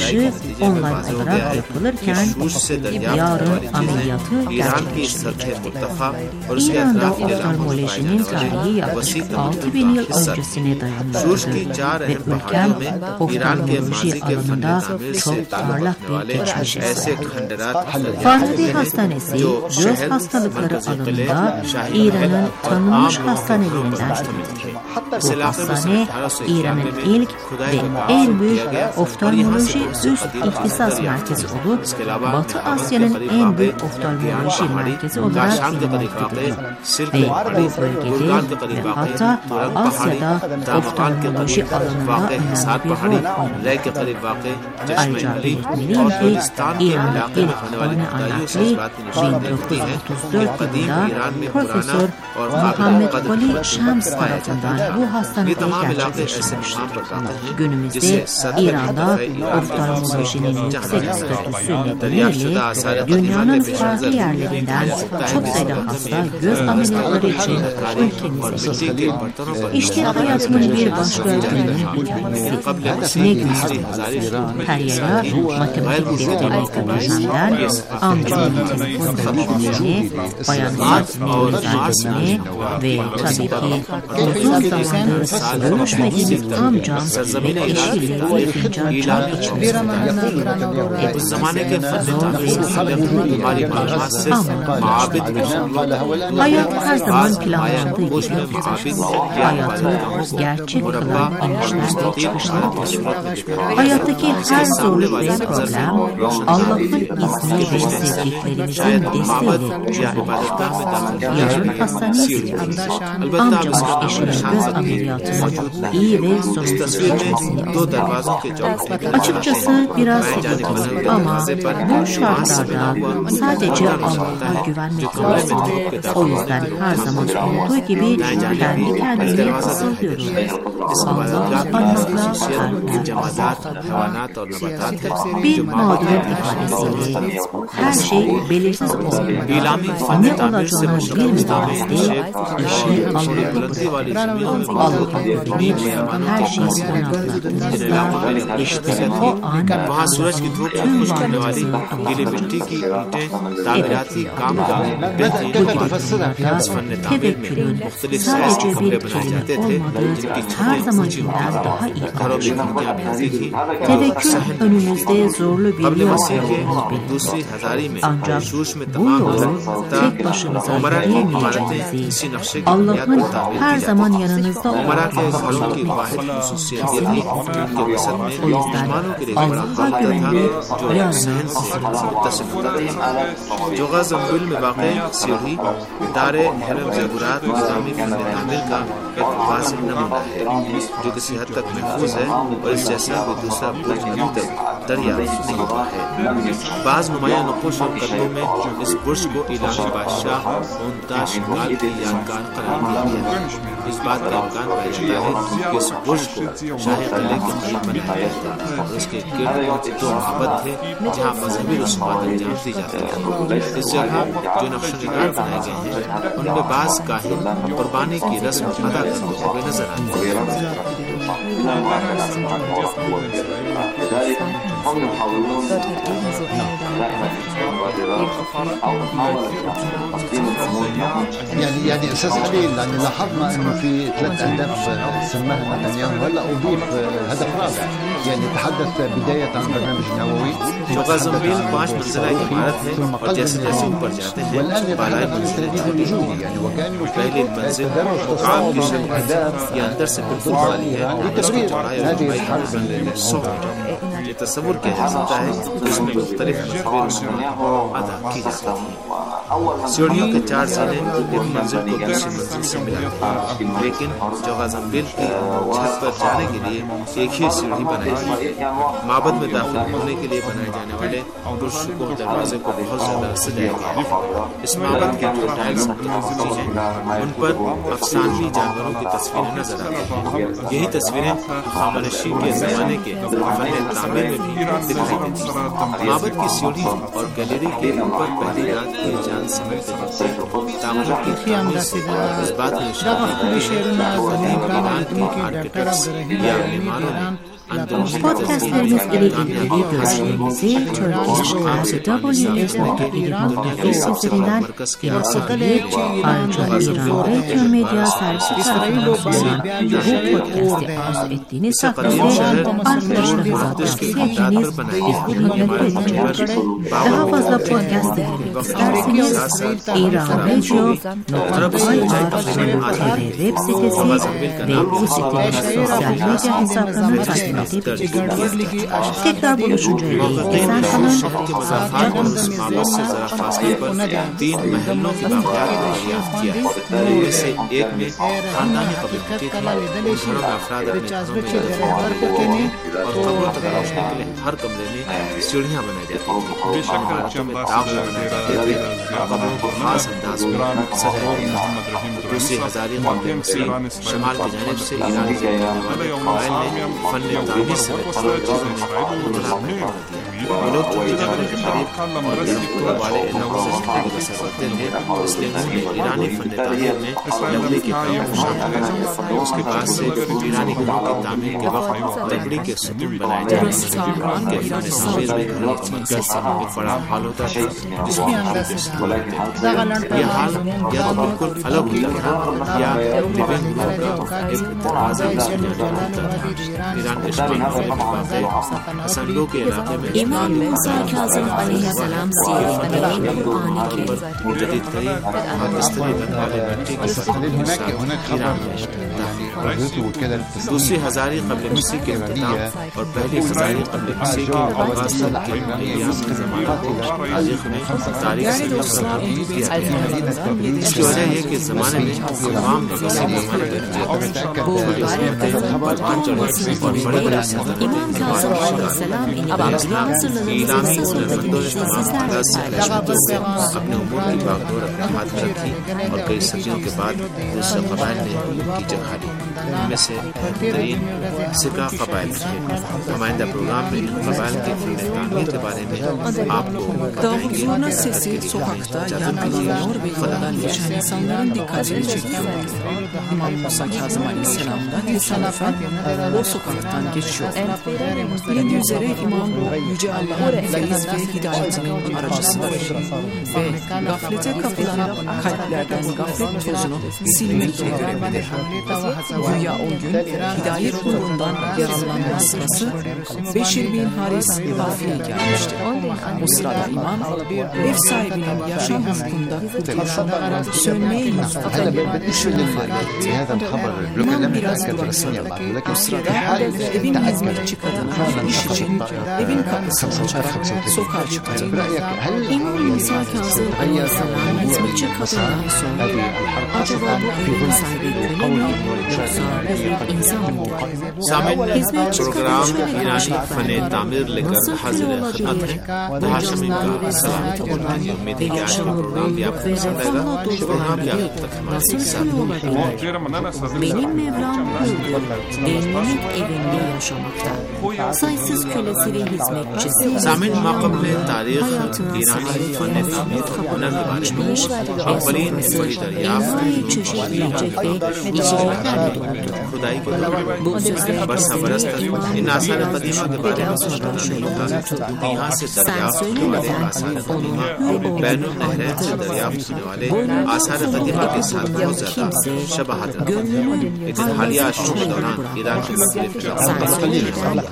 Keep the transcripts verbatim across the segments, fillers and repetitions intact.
satışı online olarak yapılırken yarın ameliyatı gerçekleştirilecekti. İran'da oftalmolojinin tarihi yaklaşık altı bin yıl öncesine dayanıyordu ve ülkem oftalmoloji alanında çok parlak bir geçmişe sahip. Farhadi Hastanesi göz hastalıkları alanında İran'ın tanınmış hastanelerindendir. Bu hastane İran'ın ilk ve en büyük oftalmoloji üst ihtisas merkezi olup Batı Asya'nın en büyük oftalmoloji merkezi olarak bilinmektedir. Ve bu bölgede ve hatta Asya'da oftalmoloji alanında önemli bir rol oynamaktadır. Ayrıca belirtmeliyim ki İran'da ilk hane anakli bin dokuz yüz otuz dört yılında Profesör Muhammed Koli Şams tarafından bu hastanede gerçekleştirilmiştir. Günümüzde İran'da oftalmolojinin yüksek statüsü nedeniyle dünyanın farklı yerlerinden çok sayıda hasta göz ameliyatları için ülkemize geliyor. İşte hayatımın bir başka öğretmenin hikayesi. Ne güzel. Kariyer matematik defterine kadar amcamın telefon görüşmesini, Bayan Fatma Özal'desini ve tabii ki uzun zamandır görüşmediğimiz amcam ve eşiyle bir fincan çay içmesini hep zor ve sabırlı ama hayat her zaman planlandığı gibi gitmez. Hayatı gerçek kılan inişler ve çıkışlardır. Hayattaki her zorluk ve problem Allah'ın izni ve sevdiklerimizin desteğiyle çözülür. Yarın hastanesi amcamın eşinin göz ameliyatının iyi ve sorunsuz geçmesini istedim. Açıkçası biraz sıkıldım ama bu şartlarda sadece Allah'a güvenmek lazım. O yüzden her zaman olduğu gibi kendi kendime fısıldıyorum. Allah Allah'la kalpler. Bir mağdurun ifadesiyle her şey belirsiz olmalı. Ne olacağını bilmediğimizde işi Allah'a bırakır. Allah'ın her şeyi onatlattığımızda işte o an tüm varlığımızı Evet, bu gibi durumlarda tevekkülün sadece bir kelime olmadığı her zamankinden daha iyi anlaşılır. Tevekkül önümüzde zorlu bir yol olduğunu bilir. Ancak bu yolu tek başımıza yürüyemeyeceğimizi, Allah'ın her zaman yanınızda olduğunu kesinlikle. O yüzden Allah'a güvenip yarına जोगा जंगल में वाक़ सीढ़ी दारे हरम ज़रूरात इस्लामी फन तामीर का एक वाज़ेह नमूना है जो किसी हद तक महफूज है और इस जैसा कोई दूसरा बुर्ज अभी तक दरियाफ्त नहीं हुआ है। बाज़ नुमायां नक़ोश और कदमों में इस बुर्ज को ईरान के बादशाह मुमताज़ शिकाल के यादगार करार दिया गया है। इस बात का इम्कान पाया जाता है कि इस बुर्ज को शाही किले के करीब बनाया गया था और उसके गिर्द दो महबत थे जहाँ मजहबी रस्मात अंजाम दी जाती थी। इस जगह जो नक्शेदार बनाए गए हैं उनमें बाज़ काहिन कुर्बानी की रस्म अदा करते हुए नजर आते हैं। يعني يعني استاذ خليل يعني لاحظنا انه في ثلاث اهداف سماها نتنياهو هلا اضيف هدف رابع يعني تحدث بدايه عن برنامج نووي जोगा जंगल पांच मंजिला इमारत है और जैसे जैसे ऊपर जाते हैं बालाई मंजिलें पहली मंजिल मुकाम की शक्ल ये अंदर से बिल्कुल खाली है और इसकी चौड़ाई और लंबाई तकरीबन सौ मीटर है। ये तस्वुर किया जा सकता है जिसमें मुख्तलिफ मजहबी रस्में अदा की जाती हैं। सीढ़ियों के चार सीने एक मंजिल को दूसरी मंजिल से मिलाते हैं, लेकिन जोगा जंगल की छत पर जाने के लिए एक ही सीढ़ी बनाई गई है। माबद में दाखिल होने के लिए बनाए जाने वाले बुर्ज को दरवाजे को बहुत ज्यादा सजाया गया है। इस माबद के जो टाइल्स चीजें उन पर अफसानवी जानवरों की तस्वीरें नजर आती हैं। यही तस्वीरें खामनशी के जमाने के फन तामीर में भी दिखाई देती हैं। माबद की सीढ़ी और गैलरी के ऊपर पहली रात की जान समझ तामीर की इस बात में कदीम ईरान के आर्किटेक्ट्स या मेहमानों ने Podcastlerimiz ile ilgili görüşlerinizi Turkish at w s nokta ilgi nokta is üzerinden iletebilir. Ayrıca İran Radyo Medya Servisi tarafından sunulan bu podcast'i arzu ettiğiniz takdirde arkadaşlarınıza tavsiye ediniz, biz dinlemeyi bekliyoruz. Daha fazla podcast dinlemek isterseniz iran radio nokta i r web sitesi ve bu sitenin sosyal medya hesaplarını takip edebilirsiniz. Tekrar buluşuncaya dek esen kalın, sağlıcakla kalın. تین محلوں کی باقیات کو دریافت کیا ہے ان میں سے ایک میں خاندانی قبر ہوتی تھی گھروں میں افراد اپنے گھروں میں دفن ہوئے اور قبروں تک پہنچنے کے لیے ہر کمرے میں سیڑھیاں بنائی جاتی تھیں عمارتوں میں داغ بنائے جاتے تھے اور قبروں کو خاص انداز میں سجایا جاتا تھا. دوسری ہزاری قبل مسیح شمال کی جانب سے ایران سے کرنے والے قبائل نے فن تعمیر سے وہ لوگ چونکہ جنگل کے قریب اور گرفتوں والے علاقوں سے زندگی بسر کرتے تھے اس لیے انہوں نے ایرانی فن تعمیر میں لکڑی کے کام کو شامل کیا. اس کے بعد سے ایرانی گھروں کی تعمیر کے وقت لکڑی کے ستون بنائے جاتے تھے. ان کے فن تعمیر میں گھروں کی مرکز ایک بڑا ہال ہوتا تھا جس میں ہم کے ستون ہوتے تھے. یہ ہال یا تو بالکل الگ ہوتا تھا یا لیونگ روم کا ایک دروازہ اس میں جانے ہوتا تھا. ایران کے شمال مغرب میں واقع حسنگو کے علاقے میں امام موسیٰ کاظم علیہ السلام سیرت قرآن کے جدید قریب اور استری بن والے مٹی کے ستون کے ساتھ ایران میں دوسری ہزاری قبل مسیح کے اختتام اور پہلی ہزاری قبل مسیح کے آغاز تک کے ایام کے زمانہ کو تاریخ میں تاریخ سے مستقبل کیا گیا ہے. اس کی وجہ یہ کہ اس زمانے میں تمام کسی ممالک پروان چڑھے اور بڑے بڑے امام کاظم علیہ السلام ایلامی ہنرمندوں نے تمام انداز سے علیشمندوں سے اپنے امور کی باغدور اپنے ہاتھ میں رکھی اور کئی صدیوں کے بعد دوسرے قبائل نے ان کی جگہ لی. ان میں سے بہترین سکا قبائل تھے. نمائندہ پروگرام میں ان قبائل کے فن تعمیر کے بارے میں آپ کو Davulcunun sesi sokakta yankılanıyor ve yoldan geçen insanların dikkatini çekiyor. İmam Musa Kazım Aleyhisselam da tesadüfen o sokaktan geçiyor. Bilindiği üzere İmam Yüce Allah'ın feyiz ve hidayetinin aracısıdır. Ve gaflete kapılan kalplerden gaflet tozunu silmekle görevlidir. Güya o gün hidayet nurundan yararlanma sırası Beşir bin Haris Rafi'ye gelmişti. O sırada İmam ev sahibinin yaşam hukukunda kurtuluşu sönmeye yüz tutan ışığını fark etti. İmam biraz duraksındı. O sırada evin hizmetçi kadını iş için evin kapısını açarak sokağa çıktı. İmam Musa Kazım Aleyhisselam hizmetçi kadından sonra acaba bu evin sahibi köle mi yoksa insan mıydı? پروگرام ایرانی فن تعمیر لے کر حاضر خدمت ہے. ہاشمی کا سلام کی امید ہے کہ آج کا پروگرام بھی آپ کو پسند آئے گا. پروگرام کے آخر تک ہمارے ساتھ Benim Mevlam buyurdu, dinlemek evinde yaşamakta. Sayısız kölesi ve hizmetçisi سامعین موقع میں تاریخ ایرانی فن تعمیر ہنر کے بارے میں اولین بڑی دریافت çeşit yiyecek ve içeceklerle doldu. خدائی کے برسہ برس تک ان آثار قدیمہ کے بارے میں سوچنا نہیں تھا. یہاں سے دریافت ہونے والے آثار قدیمہ بین النہرین سے دریافت ہونے والے آثار قدیمہ کے ساتھ بہت زیادہ شباہت رکھتے ہیں. لیکن حالیہ اشروں کے دوران ایران کے مختلف علاقوں میں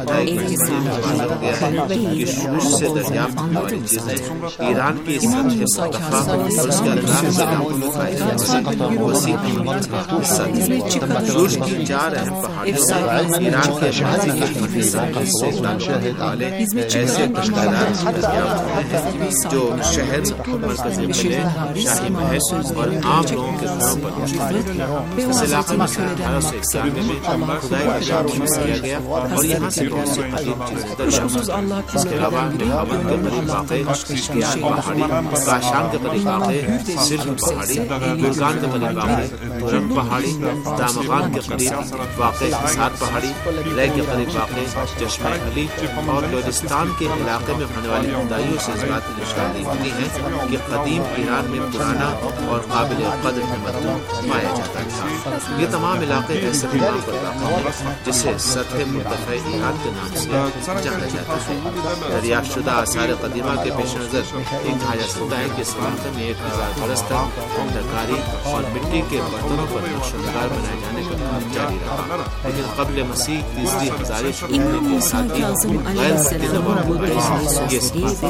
کہ شروع سے دریافت ہونے والی چیزیں ایران کی سطح مرتفع اور اس کے اطراف کے علاقوں میں پائے جانے والے وسیع حصہ تھی. روس کی چار اہم پہاڑیوں میں ایران کے شہری کے فنی صنعت سے تعلق رکھنے والے ایسے کشتکار دریافت ہوئے ہیں جو شہر مرکزی قلعے شاہی محل اور عام لوگوں کے گھروں پر موجود ہیں. اس علاقے میں سن اٹھارہ سو اکیانوے میں خدائی کا کام شروع کیا گیا اور یہاں سے بہت سی قدیم چیزیں دریافت ہوئی. اس کے علاوہ نہاون کے قریب واقع اشکیان پہاڑی، کاشان کے قریب واقع سرخ پہاڑی، گلگان کے قریب واقع تورنگ پہاڑی، دامغان کے قریب واقع حصار پہاڑی، لے کے قریب واقع چشمہ علی اور لورستان کے علاقے میں ہونے والی کھدائیوں سے اس بات کی نشاندہی ہوتی ہے کہ قدیم ایران میں پرانا اور قابل قدر تمدن پایا جاتا تھا۔ یہ تمام علاقے ایسے مقام پر واقع ہیں جسے سطح مرتفع ایران کے نام سے جانا جاتا ہے۔ دریافت شدہ آثار قدیمہ کے پیش نظر یہ کہا جا سکتا ہے کہ اس علاقے میں ایک ہزار برس تک دستکاری اور مٹی کے برتنوں پر نقش و نگار بنائے جانے کا کام جاری رہا، لیکن قبل مسیح تیسری ہزاری شروع ہونے کے ساتھ ہی غیر متنوع یہ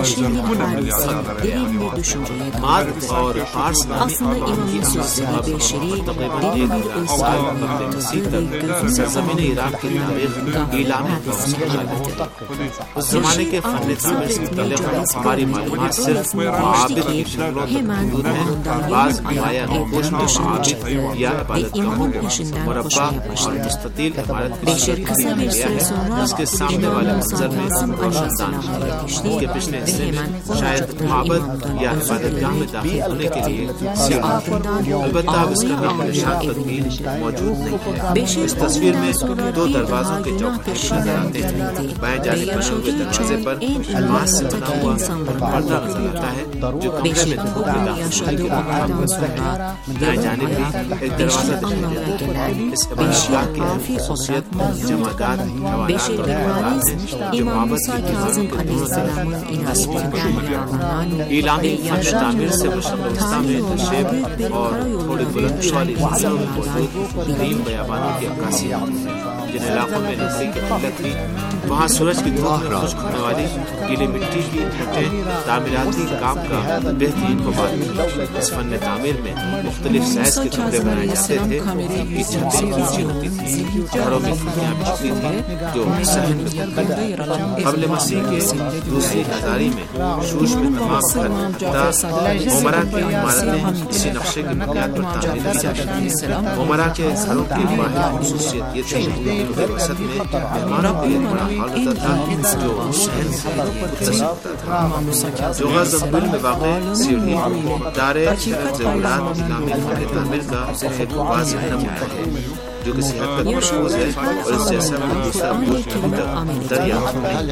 ماد اور فارس نامی اقوام کی اب تقریباً ایک ہزار سال قبل مسیح تک سرزمین عراق کی تاریخ ایلامی طور سے مشابہت ہے۔ اس زمانے کے فن تعمیر سے متعلق ہماری معلومات صرف معابد کی شکلوں تک محدود ہیں۔ بعض نمایاں نقوش میں معابد یا عبادت گاہوں کو مربع اور مستطیل عمارت کی شکل دیا گیا ہے، جس کے سامنے والے منظر میں روشن دان ہے۔ اس کے پچھلے حصے میں شاید معبد یا عبادت گاہ میں داخل ہونے کے لیے سیڑھی، البتہ اب اس کا نام و نشان تدبیر موجود نہیں ہے۔ اس تصویر میں دو دروازوں کے چوکھٹے نظر آتے ہیں۔ بائیں جانب بنے ہوئے دروازے پر ماس سے بنا ہوا پردہ نظر آتا ہے جو کمرے میں دھوپ میں داخل ہونے کے بعد ہوتا ہے۔ دائیں جانب بھی ایک دروازہ دکھائی دیتا ہے۔ اس عبادت گاہ کی اہم خصوصیت جمادات، حوالات اور عبادات ہیں جو معبد کی دیواروں کے دونوں طرف نصب ہیں۔ ایلامی فن تعمیر سے مشرق وسطیٰ میں نشیب اور تھوڑی بلندی والی منزلوں میں موجود نیم بیابانوں کی عکاسی ہوتی ہے۔ جن علاقوں میں لکڑی کی قلت تھی وہاں سورج کی دھوپ میں خشک ہونے والی گیلی مٹی کی اینٹیں تعمیراتی کام کا بہترین کمال تھی۔ اس فن تعمیر میں مختلف سائز کے کمرے بنائے جاتے تھے۔ ان کی چھتیں اونچی ہوتی تھیں، گھروں میں کھڑکیاں بچتی تھیں جو صحن میں ہوتی تھیں۔ قبل مسیح کے دوسری ہزاری میں شوش میں تمام گھر حتیٰ عمرہ کی عمارتیں اسی نقشے کی بنیاد پر تعمیر کی جاتی تھیں۔ عمرہ کے گھروں کی واحد خصوصیت یہ تھی کہ وسط میں مہمانوں کے لیے بڑا ہال ہوتا تھا جو شہر سے متصل ہوتا تھا۔ جوغا زنبیل میں واقع سیڑھی دار زیورات اسلامی فن تعمیر کا ایک واضح نمونہ ہے جو کہ صحت کا محفوظ ہے اور اس جیسا کوئی دوسرا گوشت تک دریافت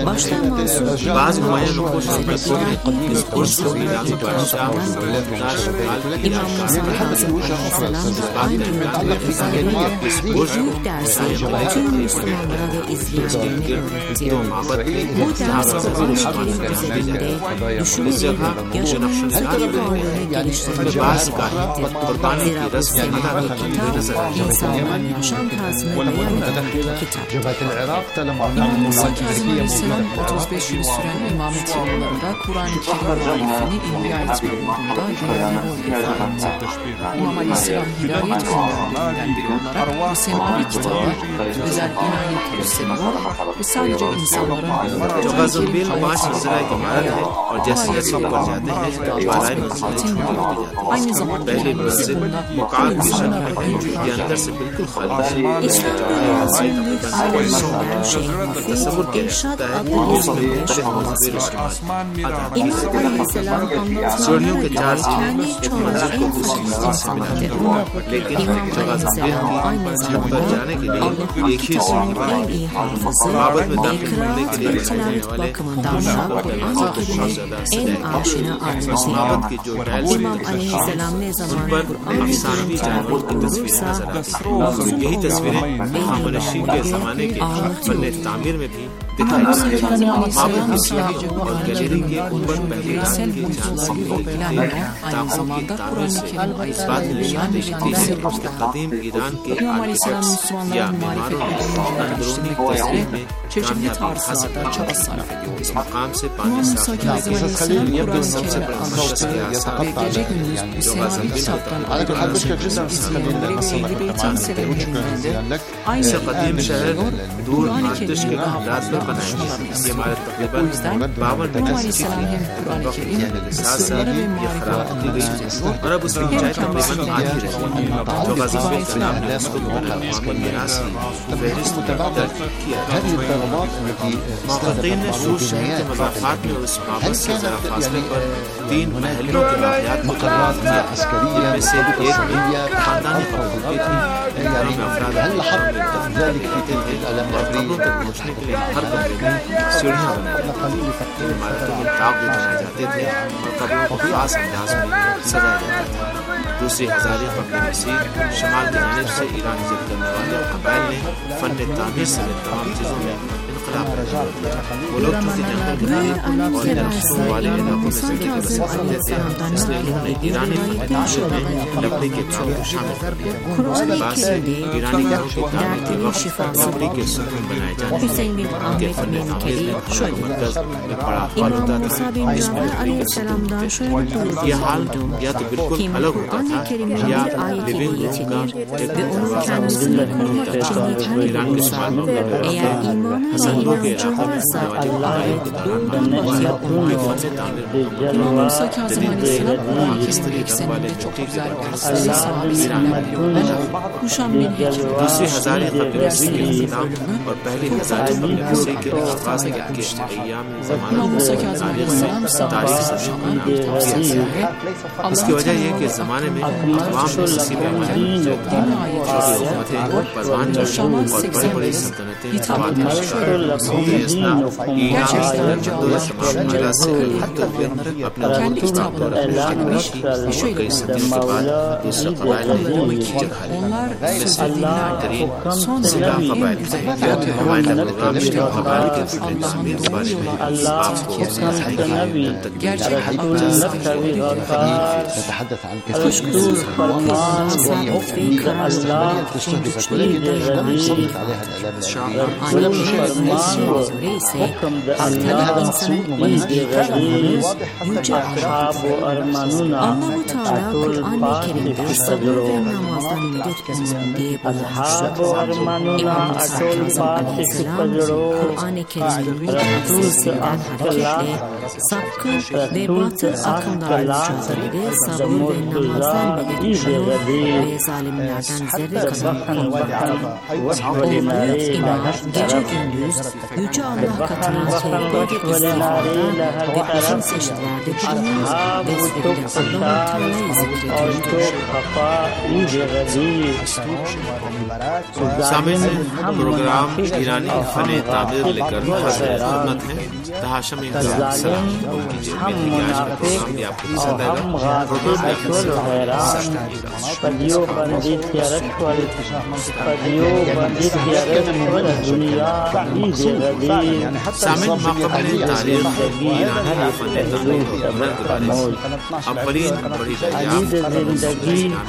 نہیں۔ بعض نمایاں نقوش میں اس گوشت کو ایلامی بادشاہ مقدار شمال کی عکاسی میں اس بات میں امکان ہے کہ اس گوشت کو عیسائی عملے اس کے گرد دو معبد کے جہاں سبزی رشمان میں رہنے جائے۔ اس جگہ جو نقش و نگار بنے ہیں ان میں بعض گاہی قربانی کی رسم ادا کرتی ہوئی نظر آئی ہے۔ İmam Musa Kazım Aleyhisselam otuz beş yıl süren imamet yıllarında Kur'an-ı Kerim muhalifini ihya etme uğrunda görevli rol ifade etti. İmam Aleyhisselam hidayet göndermelerinden biri olarak bu semavi kitabı özel inayet gösteriyor ve sadece insanların جوغا زنبیل پانچ منزلہ ایک عمارت ہے اور جیسے جیسے اوپر جاتے ہیں بالائی منزلیں چھوٹی ہوتی جاتی ہیں۔ پہلی منزل مقعد کی شکل میں ہے یہ اندر سے بالکل خالی ہے۔ اس میں چوڑی لمبائی تقریباً تصور کیا جا سکتا ہے کہ اس میں مختلف مذہبی رسومات ادا کی جاتی ہیں۔ سیڑھیوں کے چار زینے ایک منزل کو دوسری منزل سے ملاتے ہیں، لیکن جوغا زنبیل کی چھت پر جانے کے لیے ایک ہی سیڑھی بنائی ہے۔ معبد میں داخل ہونے کے لیے بنائے والے معبد کی جو ٹائلز ان پر افسانوی جانوروں کی تصویریں نظر آتی ہیں۔ یہی تصویریں خامنشی کے زمانے کے فن تعمیر میں بھی دکھائی جاتی ہیں۔ معبد کی سیڑھی اور گیلری کے اوپر پہلے رات کی جھانسی ہوئی ہے۔ تاخوں کی تعمیر سے اس بات کی نشاندہی ہوتی ہے کہ قدیم ایران کے آرکیٹیکٹس یا معماروں نے اندرونی تصویر میں کامیابی حاصل کی۔ اس مقام سے پانی صاف کرنے کے دنیا کے سب سے بڑے مقدس کے آثار جوغا زنبیل اسے قدیم شہر دور آتش کے حالات میں بنایا گیا۔ یہ عمارت تقریباً باون میٹر سے کے ساتھ ساتھ یہ خراب کی گئی اور اب اس کی اونچائی تقریباً آدھی رہی ہے جو غزہ السلام نے اس کو بین الاقوامی میراث کی فہرست میں درج کیا ہے. محققین نے شوش شہر کے مضافات میں اس بابت سے ذرا فاصلے پر تین محلوں کے واقعات مقرر کیا جن میں سے ایک میں خاندانی خبریں تھی گھروں میں افراد قبروں تک پہنچنے کے لیے ہر کمرے میں سیڑھیاں بنائی جاتی تھیں عمارتوں میں طاق بھی بنائے جاتے تھے اور قبروں کو خاص انداز میں سجایا جاتا تھا. دوسری ہزاری قبل مسیح شمال کی جانب سے ایران ہجرت کرنے والے قبائل نے فن تعمیر سمیت تمام چیزوں میں انقلاب پیدا کر دیا. وہ لوگ چونکہ جنگل کے قریب اور درختوں والے علاقوں میں زندگی بسر کرتے تھے اس لیے انہوں نے ایرانی فن تعمیر میں لکڑی کے کام کو شامل کر دیا. بعد سے ایرانی گھروں کے تعمیر کے وقت لکڑی کے ستون بنائے جاتے تھے. ان کے فن تعمیر میں گھروں کا مرکز میں بڑا ہال ہوتا تھا جس میں لکڑی کے ستون ہوتے تھے. یہ حال یا تو بالکل الگ ہوتا تھا یا لیونگ روم کا ایک دروازہ مستقبل ہوتا تھا. ایران کے شمال میں حسندوں کے علاقے میں ہونے والے قبائل کے دوران ان کے فن تعمیر جدید استری رنگ والے چوٹی کے برابر ایران میں دوسری ہزاری قبل مسیح کے اختتام اور پہلی ہزاری قبل مسیح کے آغاز کے ایام زمانہ تاریخ سے تاریخ صدی کا نام دیا گیا ہے. اس کی وجہ یہ کہ اس زمانے میں تمام نسلی پیمانے چھوٹی حکومتیں پروان چڑھی اور بڑی بڑی سلطنتیں فواد کا شکار ہوئی. اسلام ایران تمام ملا سے حتی اپنے ملک کی طاقت رکھنے کی کوشش اور کئی صدیوں کے بعد دوسرے قبائل نے ان کی جگہ لی. مثل ترین سیدھا قبائل تھے. نمائندہ پروگرام میں قبائل کے فن تعمیر کے بارے میں آپ کو سمجھائیں گے. نتحدث عن كثير من sabur ve namazdan belirtiliyor ve zalimlerden zerre kazanmak o büyük inanç gece gündüz Yüce Allah katına tevhid istiğfarda ve bizim seçtilerde bulunur ve zikirde Allah-u Teala'yı zikrediyor. سامعین پروگرام ایرانی فن تعمیر لے کر حاضر خدمت ہے. تحاشم انقلاب سلام قبول کیجیے. امید ہے کہ آج کا پروگرام بھی آپ کو پسند آئے گا. پروگرام میں اپنے سامعین ماقبل تاریخ ایرانی فن تعمیر کے عمل کے بارے میں اولین بڑی دریافت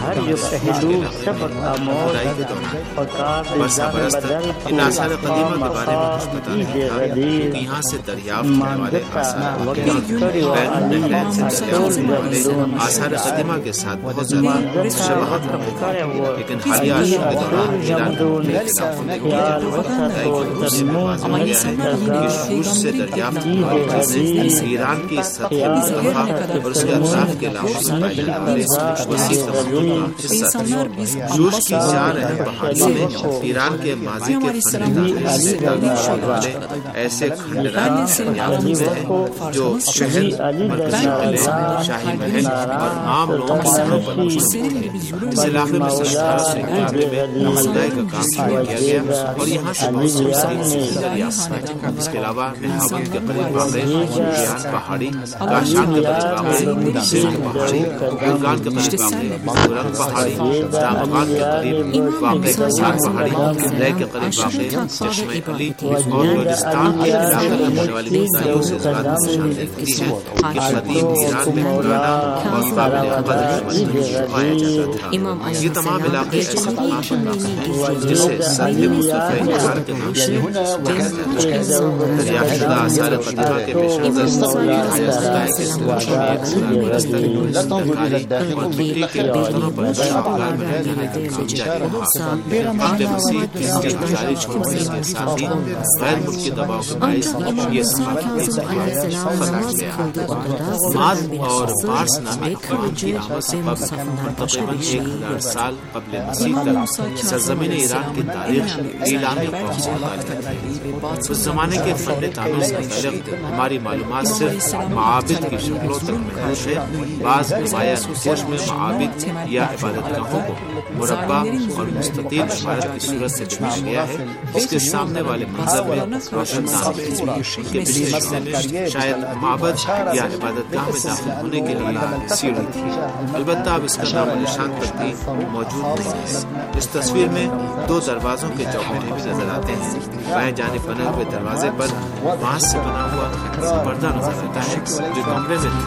خدائی کے دوران برس برس تک ان آثار قدیمہ کے بارے میں کچھ پتا نہیں تھا کیونکہ یہاں سے دریافت ہونے والے آثار قدیمہ بین نہرین سے دریافت ہونے والے آثار قدیمہ کے ساتھ بہت زیادہ شباہت رکھتے ہیں. لیکن حالیہ عشق کے دوران ایران کے خلاف زندگی خدائی کی روح سے واضح ہو گیا ہے کہ شوش سے دریافت ہونے والی چیزیں ایران کی سطح مرتفع اور اس کے اطراف کے علاقوں میں پائے جانے والے وسیع تمدن کا حصہ تھے. شوش کی چار اہم پہاڑیوں میں ایران کے ماضی کے فن تعمیر سے تعلق رکھنے والے ایسے کھنڈرات دریافت ہوئے ہیں جو شہر مرکزی قلعے شاہی محل اور عام لوگوں کے گھروں پر مشتمل تھے. اس علاقے میں سن اٹھارہ سو اکیانوے میں محلۂ کا کام شروع کیا گیا اور یہاں سے بہت سی چیزیں دریافت ہوئی. اس کے علاوہ مہابن کے قریب واقع بیان پہاڑی، کاشان کے قریب واقع سندھ پہاڑی، گلگان کے قریب واقع گورنگ پہاڑی، دامغان کے قریب واقع کسان پہاڑی، لے کے قریب واقع چشمہ علی اور بلوچستان کے علاقے میں ہونے والی کھدائیوں سے ذرا نشان دیتی ہے کہ قدیم ایران میں پرانا اور قابل قدر مصنوعی پایا جاتا تھا. یہ تمام علاقے ایسے تمام ہیں جسے سد مصطفی ایران کے نام سے جانا جاتا ہے. دریافت شدہ آثار قدیمہ کے پیش نظر یہ کہا جاتا ہے کہ سروش میں ایک ہزار برس تک دستکاری اور مٹی کے برتنوں پر شاہکار بنائے جانے کا کام جاری رہا. قبل مسیح اس کے جاری چھوڑنے کے ساتھ ہی غیر ملکی دباؤ کے باعث یہ موسی کاظم علیه السلام نماز kıldığı odada ماد sıradan bir اور hastası پارس نامی ve اقوام کی kılıcı آمد سے ve قبل musafından başa تقریباً bir ایک şey ہزار yok. سال قبل مسیح İmam تک Musa Kazım سرزمین ایران کی Aleyhisselam'ın تاریخ en önemli ایلامی eserleri قوم سے cihat متعلق ہے. fetihleri ve batıl اس زمانے کے فن تعمیر سے متعلق ہماری معلومات صرف معابد کی شکلوں تک محدود ہے. بعض نمایاں نقوش میں معابد یا عبادت گاہوں کو مربع اور مستطیل عمارت کی صورت سے دکھایا گیا ہے. اس کے سامنے والے منظر میں روشن دان ہے. ان کے پچھلے حصے میں شاید معبد یا عبادت گاہ میں داخل ہونے کے لیے سیڑھی تھی. البتہ اب اس کا نام و نشان پر بھی موجود نہیں ہے. اس تصویر میں دو دروازوں کے چوکھٹے بھی نظر آتے ہیں. بائیں جانب بنے ہوئے دروازے پر بانس سے بنا ہوا پردہ نظر آتا ہے جو کمرے میں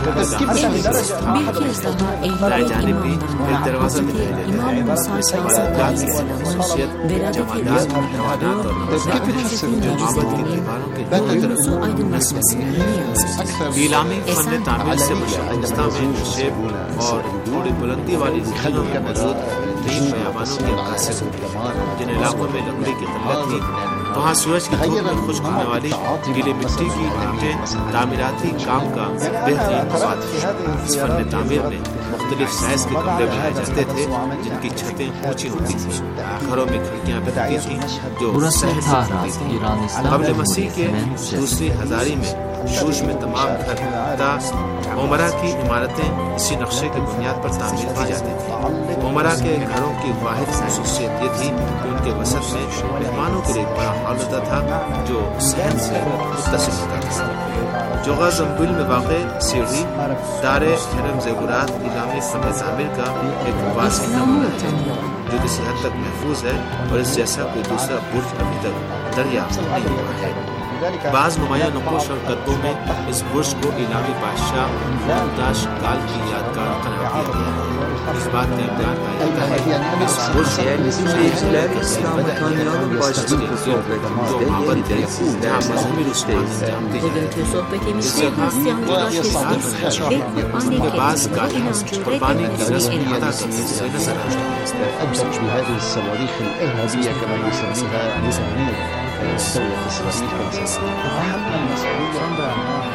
Bir kez daha دائیں ehli جانب بھی imamların ایک دروازہ دکھائی دیتا İmam ہے. Musa Kazım عبادتگاہ کی Aleyhisselam'ın خصوصیت beradeti جمادات حیوانات اور نباتات جو معبد کی دیواروں کے دونوں ruhusu طرف aydınlatmasını yansıtır. نیلامی فن تعمیر سے مشرقستان میں شیب اور تھوڑی بلندی والی زمینوں میں موجود تین بیابانوں کی عکاسی ہوتی ہے. جن علاقوں میں لکڑی کی قلت تھی وہاں سورج کی دھوپ میں خشک ہونے والی گیلی مٹی کی اینٹیں تعمیراتی کام کا بہترین مواد ہے. اس فن تعمیر میں مختلف سائز کے کمرے بنائے جاتے تھے جن کی چھتیں اونچی ہوتی تھیں. گھروں میں کھڑکیاں بھی ہوتی تھیں جو صحت سے ہوتی تھیں. قبل مسیح کے دوسری ہزاری میں شوش میں تمام گھر تا عمرہ کی عمارتیں اسی نقشے کی بنیاد پر تعمیر کی جاتی تھیں. عمرہ کے گھروں کی واحد خصوصیت یہ تھی کہ ان کے وسط میں مہمانوں کے لیے ایک بڑا ہال ہوتا تھا جو صحن سے متصل ہوتا تھا. جوغا زمبل میں واقع سیڑھی دار حرم زیورات نیلامی فن تعمیر کا ایک واضح نمونہ ہے جو کسی حد تک محفوظ ہے اور اس جیسا کوئی دوسرا برج ابھی تک دریافت نہیں ہوا ہے. بعض نمایاں نقوش اور کتبوں میں اس برج کو ایلامی بادشاہ ممتاز کال کی یادگار قرار دیا گیا ہے. اس بات کا امکان پایا جاتا ہے کہ اس برج Değerli izleyiciler, İslam'ı tanıyalım başlıklı sohbetimizde yeniden جہاں مذہبی رسومات انجام دی جاتی Bugünkü sohbetimizde Hristiyanlığa teslim ve Kur'an-ı بعض Kerim'e گاڑیاں inancı قربانی کی reddetmesi رسم ادا engellenmesi. کرنے سے نظر آتی ہے. أبدأ بهذه الصواريخ الإرهابية كما يسميها نظامية دولة إسرائيل تحمل مسؤولية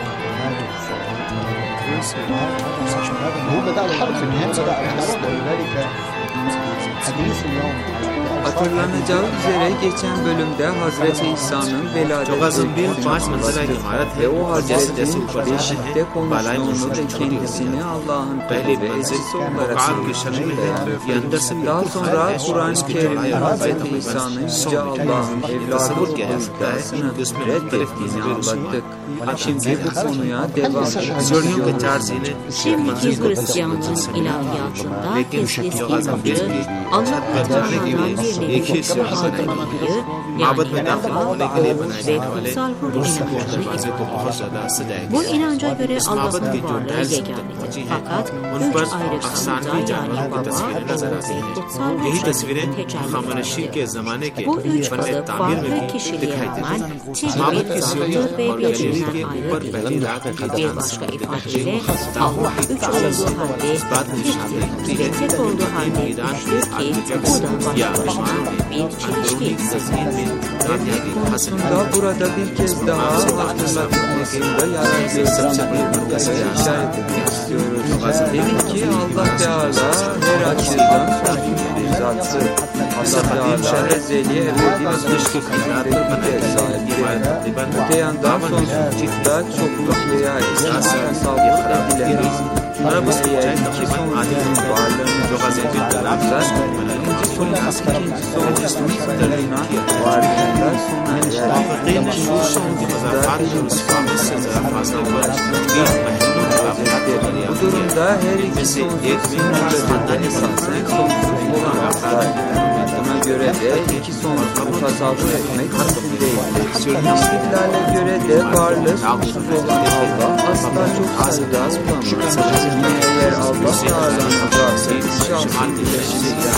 هو بدأ الحرب في النهاية بدأ الحرب ولذلك حديث اليوم Hatırlanacağı üzere geçen bölümde Hazreti İsa'nın جوغا زمبیل veladeti پانچ منزلہ کی عمارت ہے ve o اور جیسے جیسے Hazret'in اوپر جاتے beşikte ہیں بالائی konuştuğunu منزل ve چھوٹی ہوتی kendisini ہے. Allah'ın پہلی kulu ve منزل elçisi olarak مقام کی شکل میں ہے. یہ اندر سے Daha بالکل sonra خالی ہے. Kur'an-ı اس کی چوڑائی Kerim'de اور لمبائی Hazreti İsa'nın تقریباً سو Yüce میٹر Allah'ın ہے. evladı تصور کیا جا olduğu سکتا ہے iddiasını کہ اس میں مختلف reddettiğini منزلیں anlattık. رسومات Şimdi bu konuya devam سیڑھیوں کے ediyoruz. چار زینے Şimdiki Hristiyanlığın ilahiyatında teslis inancı Allah'la Teala'dan birlikte Kur'an'ı معبد میں yani داخل ہونے کے لیے بنائے ve جانے والے kutsal ruh برج کو inancını دروازے کو بہت زیادہ سجایا Bu گیا ہے. inanca göre اس معبد Allah'ın کی جو varlığı ٹائلز yeganidir. پہنچی ہیں Fakat ان üç پر ayrı افسانوی sanatçı جانوروں yani کی baba, تصویریں نظر oğul آتی ve ہیں. kutsal یہی ruh تصویریں tecelli خامنشی eder. کے زمانے کے Bu üç فن kılık تعمیر میں farklı بھی kişiliğe دکھائی دیتی rağmen ہیں. tek معبد bir کی سیڑھیوں zattır ve اور گیلری birbirinden کے اوپر ayrı پہلی değildir. رات کی Bir جان başka سے ifadeyle Allah üç olduğu halde اس بات کی نشاندہی ہوتی tektir ہے ve tek olduğu halde ایران üçtür ki bu da başlı başına bir çelişki. اندرونی تزئین میں کامیابی حاصل کی. Aslında burada bir kez daha hatırlatmasında yarar gördüğümüz işaret etmek istiyoruz. Demek ki Allah Teala her açıdan sonsuz bir zattır. Allah Teala ezeli, ebedi ve sonsuz bir sahiptir. Öte yandan sonsuzlukta çokluk veya eski tasavvur edilemez. Eğer iki sonsuzun varlığını düşünürsen, ikinci sonsuz ikinci sonsuzun sınırına varlığında sona erer. İkinci sonsuzda bu durumda her iki sonsuzun mücadele esasen sonsuz olamazlar. Buna göre de iki sonsuzluğu tasavvur etmek mümkün değildir. İstiklale göre de varlığı sonsuz olan Allah asla çok sayıda olamaz. Eğer Allah Teala'nın bir şahsın birleşiminden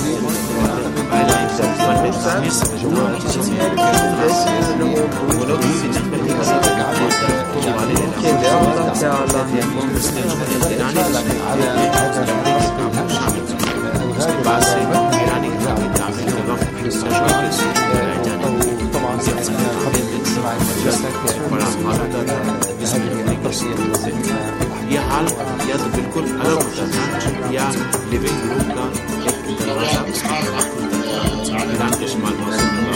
olursa, bunun için yeryüzünde sınırlı olduğu gibi ülkede Allah Teala'nın konusunu طبعا बड़ा हालत था जिसमें तरीके से ये हाल या तो बिल्कुल अलग होता था या लिविंग रूम का एक दरवाजा ईरान के शुमाल मौसम में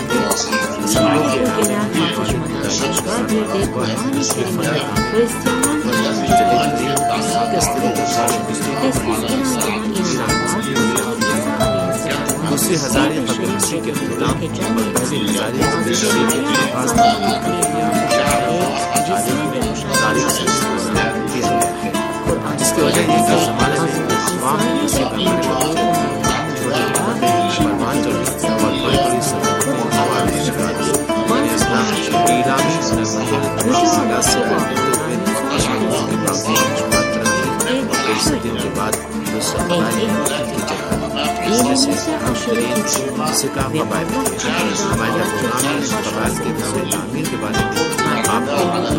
दूसरी हजारे कबीसी के खुदाम और पहली हजारे कबीसी के पास तारीख से किया गया है जिसकी वजह ये कि ज़माने में अफवाह इसी पैमाने पर छोटे परवान चढ़ी और बड़ी बड़ी सतहों सवाल शिकार इस्लाम ईरानी सलाह से अशमानों के बावजूद शुरुआत कर दी और कई सदियों के बाद जैसे जिसे कहा कबाइल हमारे गुलामी कबाइल के नस्ल तामीर के बारे में आपको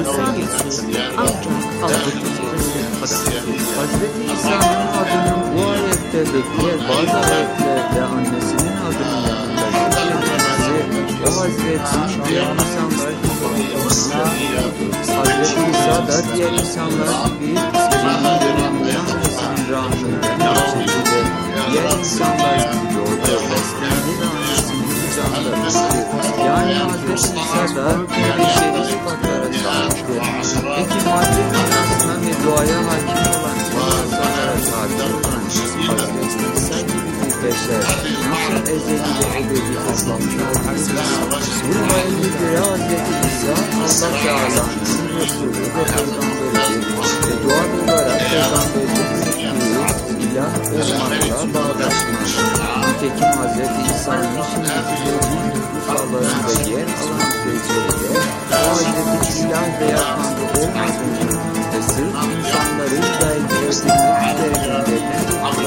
Hazreti İsa'nın adının bu ayetteki bazı ayetlerde annesinin adının yanında geçirmesi o Hazret'in diğer insanlar gibi olmasına Hazreti İsa da diğer insanlar gibi senin döneminde annesinin rahminden geçirdi ve diğer insanlar gibi doğdu beslendi ve annesinin kucağında yani Hazreti İsa da beşeri sıfatlara sahipti. Peki madde dünyasına ve doğaya hakim olan insanlara tabi olan Hazreti İsa gibi bir beşer nasıl ezeli ve ebedi Allah'ın Bununla ilgili Hazreti İsa Allah Teala'nın Resulü ve Peygamberidir ve doğal olarak Peygamberlik ilah olmakla bağdaşmaz. Nitekim Hazreti İsa'nın şimdiki bölümün nüfusallarında yer alan sözleriyle o Hazreti ilah veya tanrı olmadığını ve sırf insanları belki edilmek üzerindeyken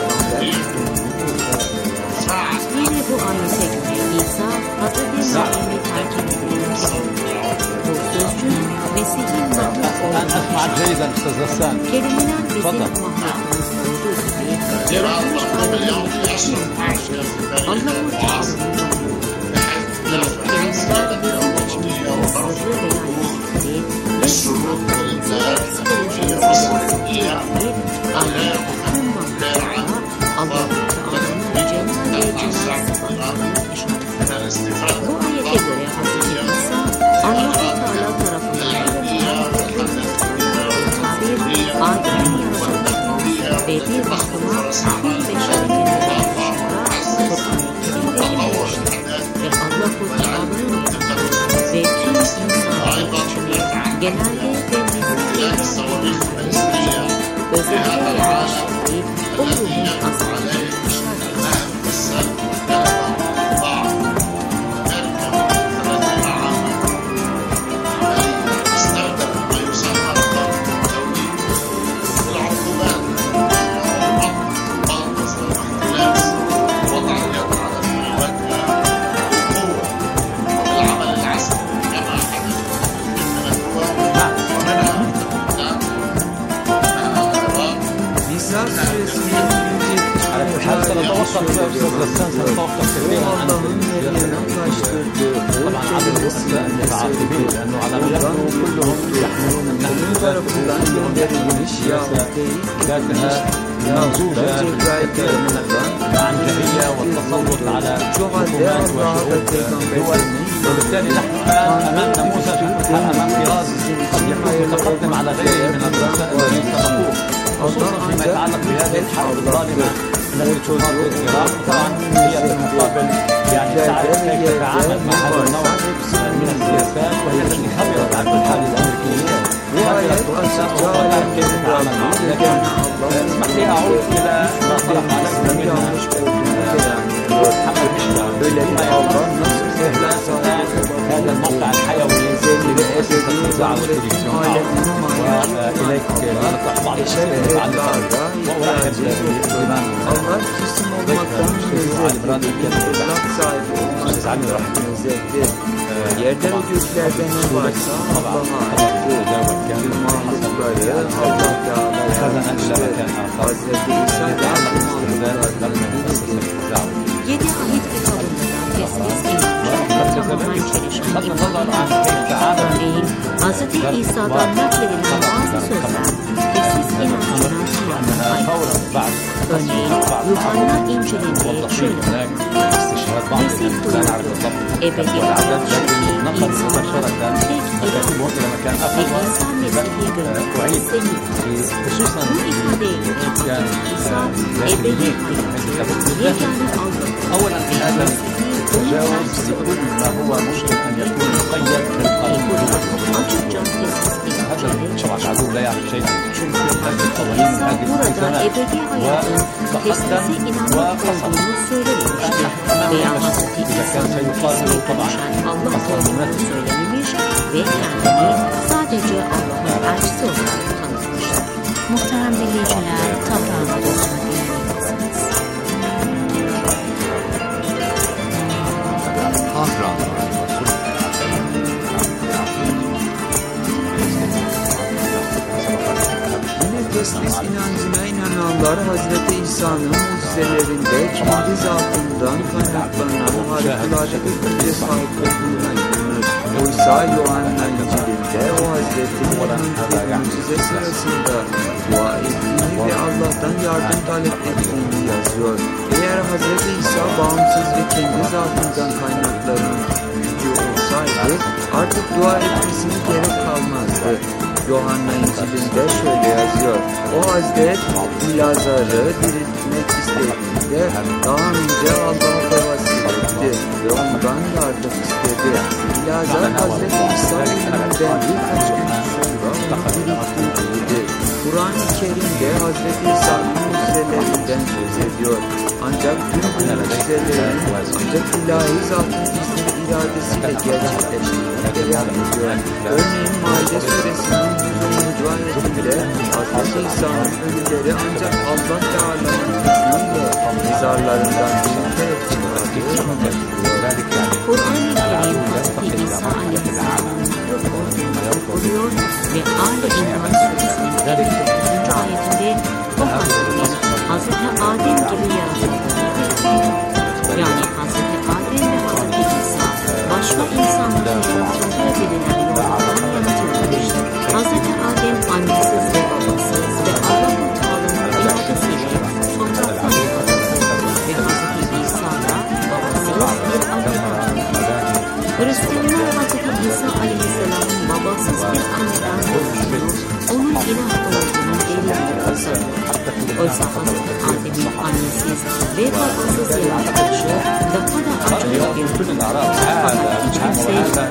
Yine bu ayete göre İsa Hazreti Meryem'i terk edilmiştir. Bu sözcük Mesih'in Mahmud olduğunu kelimeler bizim Mahmud'umuz olduğu gibi yaratılmış alemindeki bütün her şey Allah'ın Teala'nın Yine kelimeler bizim içimizde sırrı veya yetkileri ve şuurlarımızı psikolojimizi yansıtıyor ve Allah'ın tüm mahmudlarına Allah'ın Teala'nın cennet ve cennet sıfatlarını işaretler. Bu ayete göre Hazreti İsa Allah-u Teala tarafından yaratılan bir Adem'in yaratılması ve bir bakıma tüm beşeriyetin yaratılışında Kur'an-ı Kerim'de gelmiştir ve Allah-u Teala'nın yarattığı ve tüm insanların içine genelde ve mesleğiyle özellikle yerleştirdiği o ruhun azalığını işaretler. Allah'ın yerine ulaştırdığı o kelimesiyle meseledi. Ondan kulluğundur. Onun tarafından gönderilmiş yahut değil, gitmiş yahut da Cebrail tarafından gönderilmiştir. Şu halde Allah'a da Peygamberinin وبالتالي نحن الآن أمامنا موسى أمام فراس قد يكون متقدم على غيره من الرؤساء الذين سبقوه خصوصا فيما يتعلق بهذه الحرب الظالمة التي تناط العراق طبعا هي بالمقابل يعني تعرف كيف تتعامل مع هذا النوع من السياسات وهي التي خبرت عن الحال الأمريكية خبرت رؤساء أوروبا كيف تتعامل معه لكن اسمح لي أعود إلى ما طرح على منها محمد مشتاق فيما يتعلق هذا الموقع الحيوي لرئاسة الإذاعة والتلفزيون وإليك نطرح بعض الأسئلة المتعلقة وأرحب بالإمام Allah kesim olmaktan münezzehtir. İhlak sahibi olmaktan münezzehtir. Yerden ve göklerden ne varsa Allah'a aittir. Tüm mahlukları Allah Teala'ya aittir. Hazreti İsa da mahlukarlardan birisidir. Yedi ahit kitabında da teslis edildi. Allah'tan çelişen ifadeler. Örneğin Hz. İsa'dan nakledilen bazı sözler ve siz inancına tamamen aykırı. Örneğin Yuhanna İncil'inde şöyle: Mesih duyurdu, ebedi hayat şekli insanların tek ilah ve İsa Mesih'i gönderdi senin. Bu ifadeyle Hz. İsa ebedi hayat, yegâne Allah'ın ve Mesih'i onun elçisi olarak açıkça tesis edildi. Çünkü İsa burada ebedi hayatın tesisi inanmak olduğunu söylememiştir veya Hz. İsa'nın tesise dönüşen Allah olduğunu söylememiş ve kendini sadece Allah'ın elçisi olarak tanıtmıştır. Muhterem dinleyiciler, Toprağın Radyosu'nu dinlemektesiniz. Teslis inancına inananlar Hazreti İsa'nın mucizelerinde kendi zatından kaynaklanan harikulade bir güce sahip olduğuna inanır. Oysa Yuhanna İncil'inde o Hazreti'nin bir mucize sırasında dua ettiğini ve Allah'tan yardım talep ettiğini yazıyor. Eğer Hazreti İsa bağımsız ve kendi zatından kaynaklanan gücü olsaydı artık dua etmesine gerek kalmazdı. Yuhanna İncil'inde şöyle yazıyor: O Hazret Lazar'ı diriltmek istediğinde daha önce Allah'a tevassül etti ve ondan yardım istedi. Lazar Hazreti İsa'nın önünden birkaç gün sonra onu dirilttirdi. Kur'an-ı Kerim'de Hazreti İsa'nın mucizelerinden söz ediyor. Ancak tüm bu mucizelerin ancak ilahi zatın izni iradesiyle gerçekleştiğini beyan ediyor. Örneğin Maide Suresinin yüz onuncu ayetinde Hazreti İsa'nın ölüleri ancak Allah Teala'nın izniyle mezarlarından dirilterek çıkartılıyor. Kur'an-ı Kerim Hazreti İsa Aleyhisselam'ın ruh olduğunu koruyor ve Ali İmran Suresinin kırk dokuzuncu ayetinde o Hazreti Hazreti Adem gibi yaratıldığını belirtiyor. Yani Hazreti Adem ve Hazreti İsa başka insanların yaratıldığı bilinen yoldan yaratılmıştır. Hazreti Adem annesiz ve babasız ve Allah-u Teala'nın iradesiyle topraktan yaratıldı ve Hazreti İsa da babasız bir anneden yaratıldı. Hristiyanlar Hazreti İsa Aleyhisselam'ın babasız bir anneden doğuşunu onun ilah olduğunu delilleri sanıyor. Oysa Hazreti Adem'in annesiz ve babasız yaratılışı daha da acayip bir durum. Fakat hiç kimse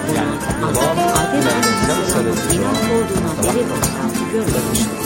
bunu Hazreti Adem Aleyhisselam'ın ilah olduğuna delil olarak görmemiştir.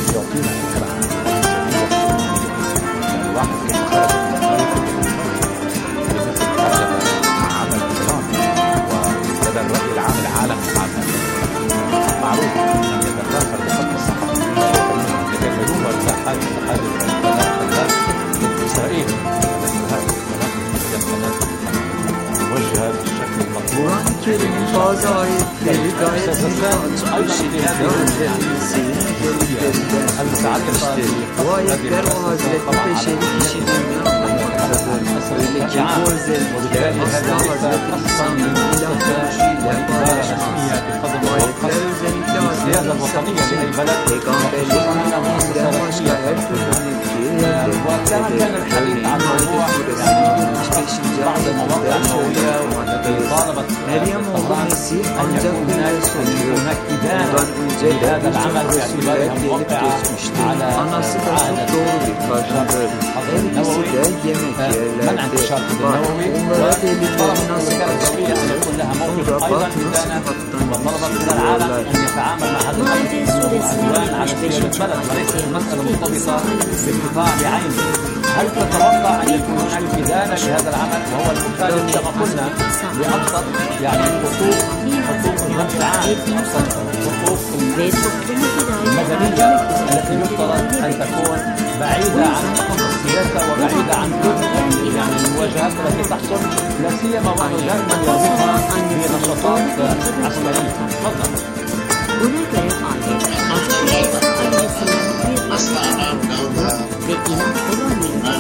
Kur'an-ı Kerim'in bazı ayetleri gayet açık bir şekilde öğretilmesinin niteliklerinden söylenmiştir. Bu ayetler o Hazreti beşeri kişiliğini anlatmaktadır. Öyle ki bu özellikler asla Hazreti İsa'nın ilah görüşüyle paylaşmaz. Bu ayetler özellikle Hazreti İsa için peygamberliğinden başka her türlü netliği reddetmektedir. Örneğin Maide Suresinin yetmiş beşinci ayetinde şöyle okumaktadır: Meryem oğlu Mesih ancak böyle soruyor. Bundan önce de birçok Resuller gelip geçmişti. Anası da çok doğru bir kadındır. Her ikisi de yemek yerlerdi. Bak onlara delilleri nasıl açıklıyor. Sonra bak nasıl haktan yüzüyorlar. Maide Suresinin yetmiş beşinci ayeti Hazreti İsa Aleyhisselam هل تتوقع ان يكون هناك ادانه لهذا العمل وهو المخالف كما قلنا لابسط يعني حقوق حقوق الرد العام حقوق المدنيه التي يفترض ان تكون بعيده عن السياسه وبعيده عن كل يعني المواجهات التي تحصل لا سيما ونحن دائما نربطها بنشاطات عسكريه. تفضل. Buna göre ayet Hazreti İsa Aleyhisselam'ın bir annesi olduğunu ve ilah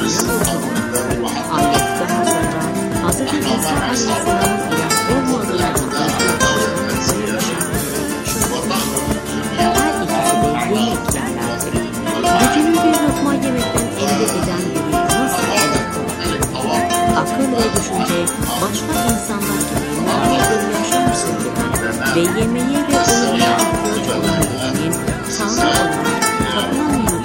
olamayan olduğunu, ayet daha sonra Hazreti İsa Aleyhisselam'ın ilah olmadığını ve yemeğe ve uyumaya ihtiyaç olan ürünlerin Tanrı olarak tapınamayan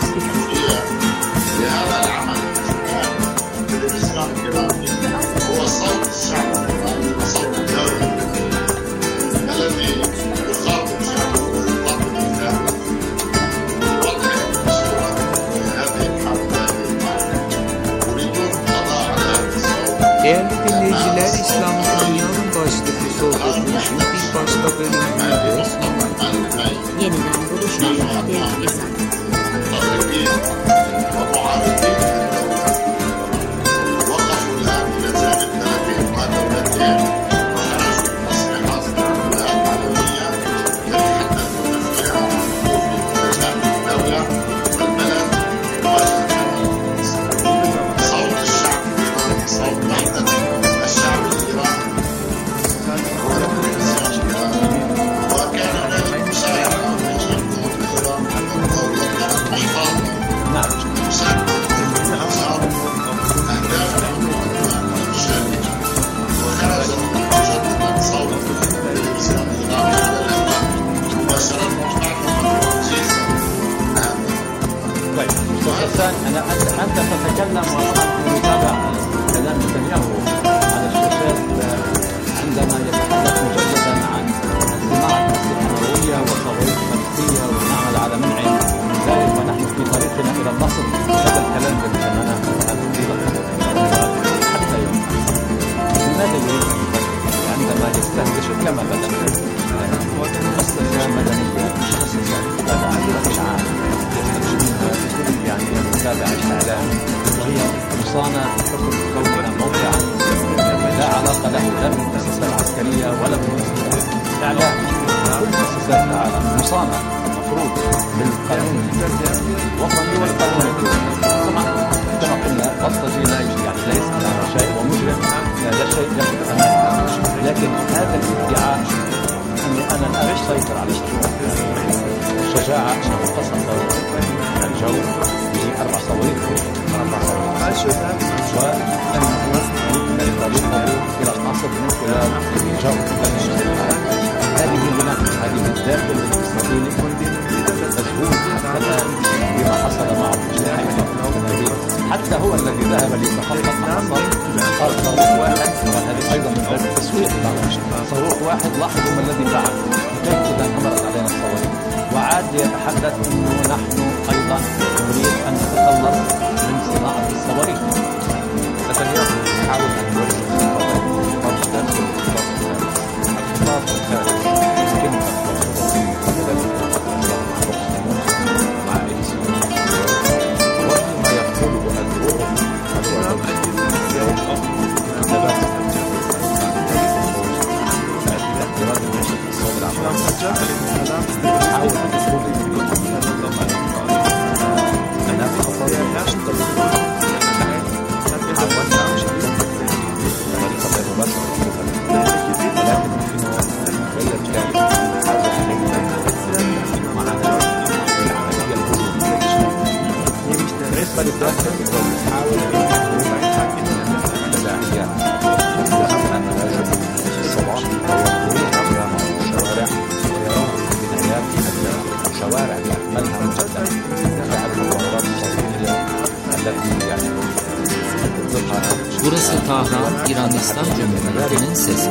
هو صوت الشعب صوت الدولة الذي يخاطب شعبه ويخاطب الإسلام وضع صورة هذه الحرب يريدون القضاء على هذا الصوت. Değerli dinleyiciler, İslam'ı tanıyalım başlıklı sohbetimizin bir başka bölümündeyiz. yeniden buluşmayı hedef izah. أنا أنت تتكلم وطبعا نتابع كلام نتنياهو على الشاشات عندما يتحدث مجددا عن صناعة الأسلحة النووية والصواريخ النفطية والعمل على منع ذلك ونحن في طريقنا إلى النصر. هذا الكلام الذي سمعناه حتى يوم لماذا يريد أن يفكر عندما يستهدف كما بدأ مؤسسة مدنية مؤسسة تابعة للإشعاع يعني متابعة إعلام وهي مصانة تكون كونها موقعا لا علاقة له لا بالمؤسسة العسكرية ولا بالمؤسسة الإعلام. كل مؤسسات العالم مصانة مفروض بالقانون الوطني والقانون الدولي. طبعا كما قلنا بلطجي لا يعني لا يسأل عن شيء ومجرم لا شيء يجب أمامه، لكن هذا الادعاء أني أنا لا أسيطر على الشجاعة أنه قصد الجو بأربع صواريخ أربع صواريخ وأنه يمكن طريقه إلى القصد من خلال الجو. هذه البناء هذه الداخل الإسرائيلي مجهول حتى الآن بما حصل معه في حتى هو الذي ذهب ليتخطط مع الصاروخ قال صاروخ واحد، وهذا أيضا من باب التسويق. صاروخ واحد لاحظوا ما الذي فعل كيف إذا انهمرت علينا الصواريخ، وعاد يتحدث أنه نحن أيضا نريد أن نتخلص من صناعة الصواريخ. نتنياهو يحاول أن يوسع الخطاب داخل الخطاب الخارجي يمكن مع الإسلام وما يقوله الروح Burası Tahran, İran İslam Cumhuriyeti'nin sesi.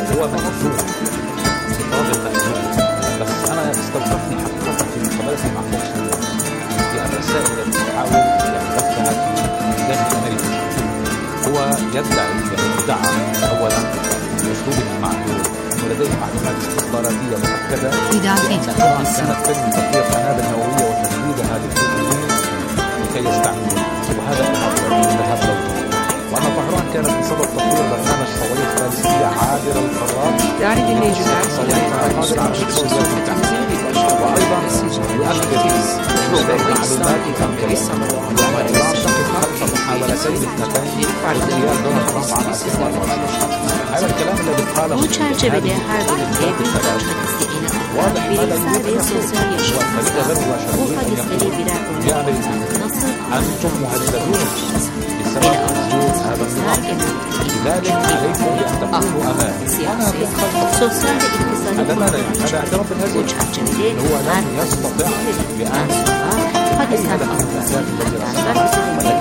بس أنا استوقفني حقيقة في مقابلتي مع فوكس في الرسائل التي تحاول يحدثها في داخل أمريكا. هو يدعي ادعى أولا بأسلوبه المعقول أنه لديه معلومات استخباراتية مؤكدة بأن كانت تجري تطوير قنابل نووية وتسديدها للفلسطينيين لكي يستعملوها، وهذا ذهب له. وأن طهران كانت بسبب تطوير برنامج صواريخ باليستية عابرة للقارات يعني بالنيجيريا قادر على الحصول وأيضا يؤكد معلومات تنقل وأن إيران تخطط محاولتين اثنتين لاغتيال دونالد ترامب عام ألفين وأربعة وعشرين. هذا الكلام الذي قاله Bu çerçevede her bölümde bir çalışması ilan bilimsel ve sosyal yaşamımızda bu hadisleri birer örnek nasıl أنتم مهددون بسبب نزول هذا ülkeler genellikle ahlak, siyaset, sosyal ve iktisadi konular bu çerçevede herkes istedikten sonra hadisel alanlarından üzerinde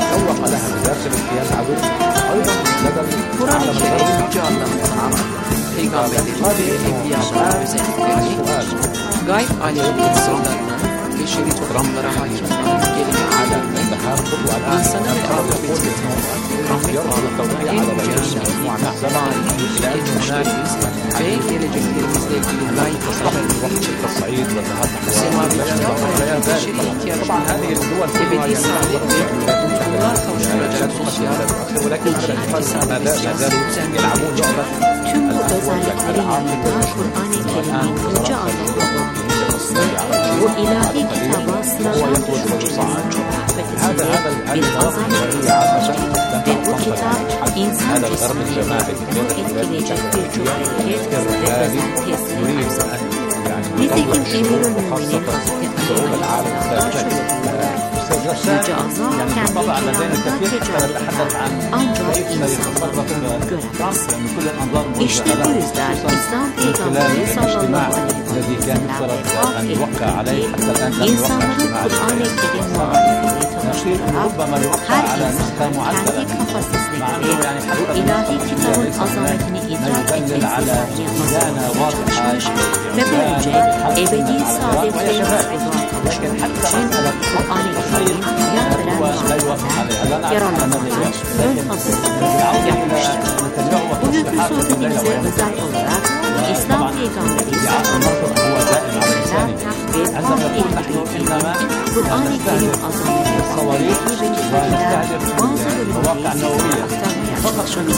Kur'an-ı Kerim Yüce Allah'ın peygamberlerin ve evliyaların özelliklerini, gayb aleminin sırlarını, beşeri toplumlara hakim olan geleceklerini, insanı ve akıbetini, rahmet varlıklarına en yücelişlerini, geçmişlerimiz ve geleceklerimizle ilgili gayb haberleri içerir. Semavi kitap hayatın beşeri ihtiyaçlarını, ebedi saadet ve mutluluğa kavuşturacak sosyal, hukuki, iktisadi ve siyasi düzenlemeleri içerir. tüm bu özellikleri yanında Kur'an-ı Kerim'in Yüce Allah'la bağlantısı, bu ilahi kitaba sıradan düşüncelerin çökertmesinde bir azamet kazanmıştır ve bu kitap insan cisimlerinde etkileyecek birçok hareket ve özel tesirini yapsın. Nitekim Emirül Müminin Hazreti Ali Aleyhisselam'da şöyle buyuruyor. Yüce Allah kendi kelamında tecelli eder, ancak insanlar göremez. İşte bu yüzden İslam Peygamberi sallallahu aleyhi ve sellem vefat edildi. İnsanların Kur'an-ı Kerim muhalifini tanıştırarak her insan kendi kapasitesine göre bu ilahi kitabın azametini idrak etmek üzerine hazırlanmaya çalışmış ve böylece ebedi saadet ve mutluluğa kavuşturmak için Kur'an-ı Kerim hayat veren vaatlerden yararlanmaya ön hazırlığı yapmıştır. Bugünkü sohbetimize özel olarak İslam Peygamberi sallallahu aleyhi ve sellem ve tam ehliyetiyle Kur'an-ı Kerim azameti Allah'ı ve cihadinden bazı bölümleri sizlere aktarmaya çalışıyoruz.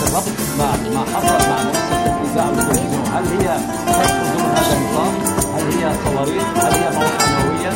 هل هي صواريخ؟ هل هي مواقع نووية؟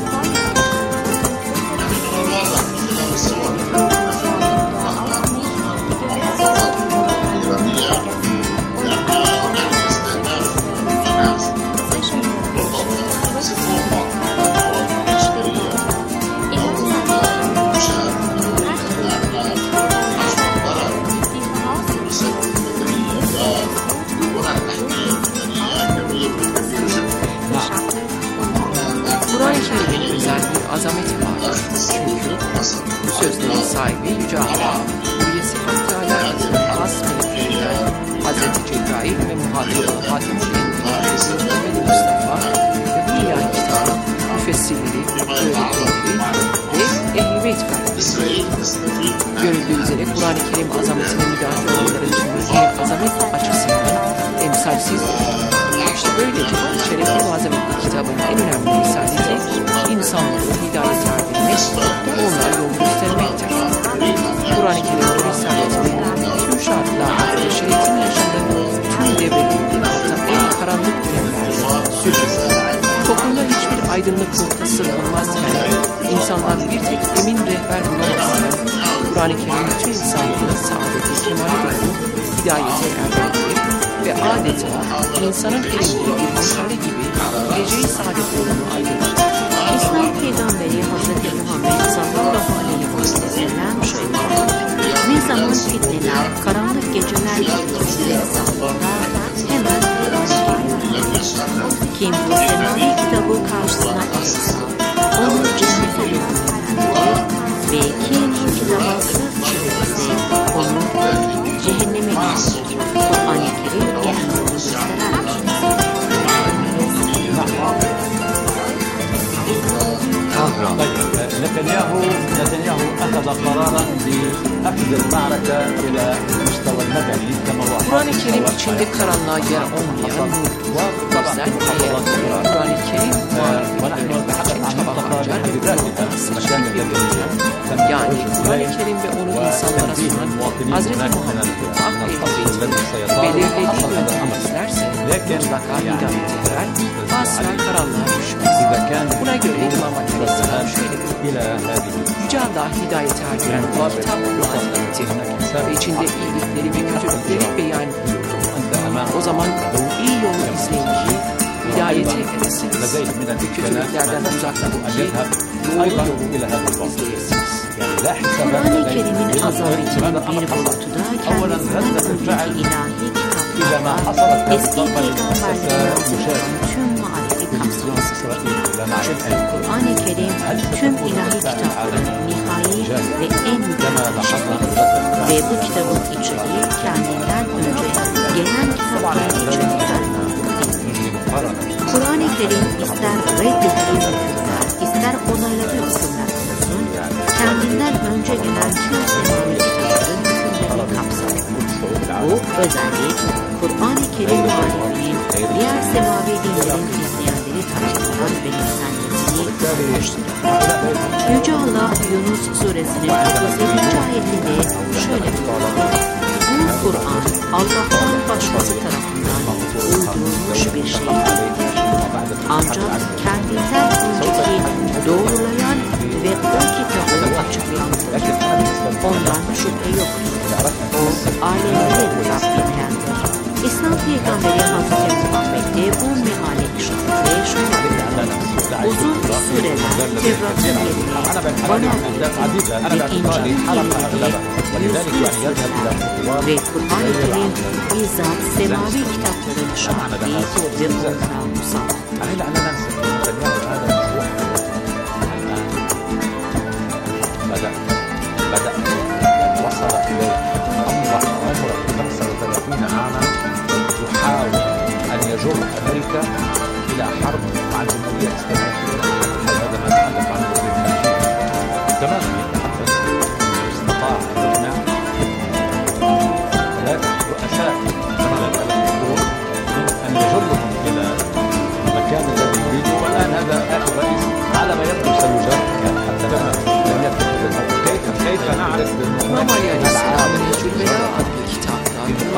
Kur'an-ı Kerim'in özel bir azameti var. Çünkü bu sözlerin sahibi Yüce Allah, üyesi Hakkâlâ adının has meleklerinden Hazreti Cebrail ve muhatabı Hatemül Enbiya Muhammed Mustafa ve bu ilahi kitabın müfessirleri, öğretmenleri ve Ehl-i Beyt kardeşleri. Görüldüğü üzere Kur'an-ı Kerim azametine müdahale olanların tümü azamet açısından emsalsiz. İşte böylece şerefli ve azametli kitabın en önemli risaleti insanları hidayete erdirmek ve onlara yol göstermektir. Kur'an-ı Kerim'in risaletinin tüm şartlarda ve şeriatin yaşadığı tüm devletinde hatta en karanlık dönemlerde sürdürür. Toplumda hiçbir aydınlık noktası bulunmazken, insanlar bir tek emin rehber bulamazken, Kur'an-ı Kerim bütün insanların saadeti kemale doğru hidayete erdirir ve adeta insanın elinde bir meşale gibi geceyi saadet yolunu aydınlatır. İslam Peygamberi Hazreti Muhammed sallallahu aleyhi ve sellem şöyle diyor. Ne zaman fitneler, karanlık geceler getirirse zamanında hemen Kur'an-ı Kerim öğrenir. Kim bu semavi kitabı karşısına alırsa onu cennete yönlendirir ve kim bu kitaba sırt çevirirse onu cehenneme getirir. Kur'an-ı Kerim en yolu gösteren نتنياهو نتنياهو أخذ قرارا بأخذ المعركة إلى المستوى المدني كما هو. Kur'an-ı Kerim içinde karanlığa yer olmayan nurdur. O yüzden eğer Kur'an-ı Kerim muhalefetlerinin için çaba harcar ve bu yoldan seçkin bir yoldan, yani Kur'an-ı Kerim ve onu insanlara sunan Hazreti Muhammed'in ak ehl-i belirlediği yöntemi izlerse mutlaka hidayete erer, asla karanlığa düşmez. Buna göre İmam Aleyhisselam şöyle diyor. Yüce Allah hidayete erdiren bu kitap Kur'an-ı Kerim'dir ve içinde iyilikleri ve kötülükleri beyan ediyor. O zaman iyi yolu izleyin ki hidayete eresiniz ve kötülüklerden uzak durun ki أيضا إلى هذا الوقت يعني لا حساب Kur'an-ı Kerim'in azametinin bir boyutu da kendisinden önceki ilahi kitaplarda eski peygamberlerden tüm marifi kapsaması. Çünkü Kur'an-ı Kerim tüm ilahi kitapların nihai ve en mükemmel ve bu kitabın içeriği kendinden önce gelen kitapların içeriğinden Kur'an-ı Kerim ister reddettiği hükümler, ister onayladığı hükümler olsun, kendinden önce gelen tüm semavi kitapların hükümlerini kapsar. Bu özellik, Kur'an-ı Kerim muhalifinin diğer semavi dinlerin izleyenleri tarafından benimsenmesini oluşturur. Yüce Allah, Yunus suresinin otuz yedinci ayetinde şöyle buyuruyor. Bu Kur'an, Allah'tan başkası tarafından uydurulmuş bir şey değildir. Ancak kendinden önceki doğrulayan ve o kitabı açıklayandır. Ondan şüphe yoktur. O, alemlerin Rabbindendir. İslam Peygamberi Hazreti Muhammed de bu meale işaretle şöyle buyuruyor. Uzun süreler Tevrat'ın yerine bana verildi ve İncil'in yerine yüzlü sözler ve Kur'an-ı Kerim bizzat semavi kitapların şahidi ve onlara musallat. يحاول أن يجر أمريكا إلى حرب مع الجمهورية الإسلامية هذا ما تحدث عنه في التاريخ تماما يتحدث استطاع أن يقنع ثلاثة رؤساء كما قال الدكتور من أن يجرهم إلى المكان الذي يريده والآن هذا آخر رئيس على ما يبدو سيجر يعني حتى لم يتخذ كيف كيف نعرف İmam Ali Aleyhisselam Necül-Bela adlı kitapta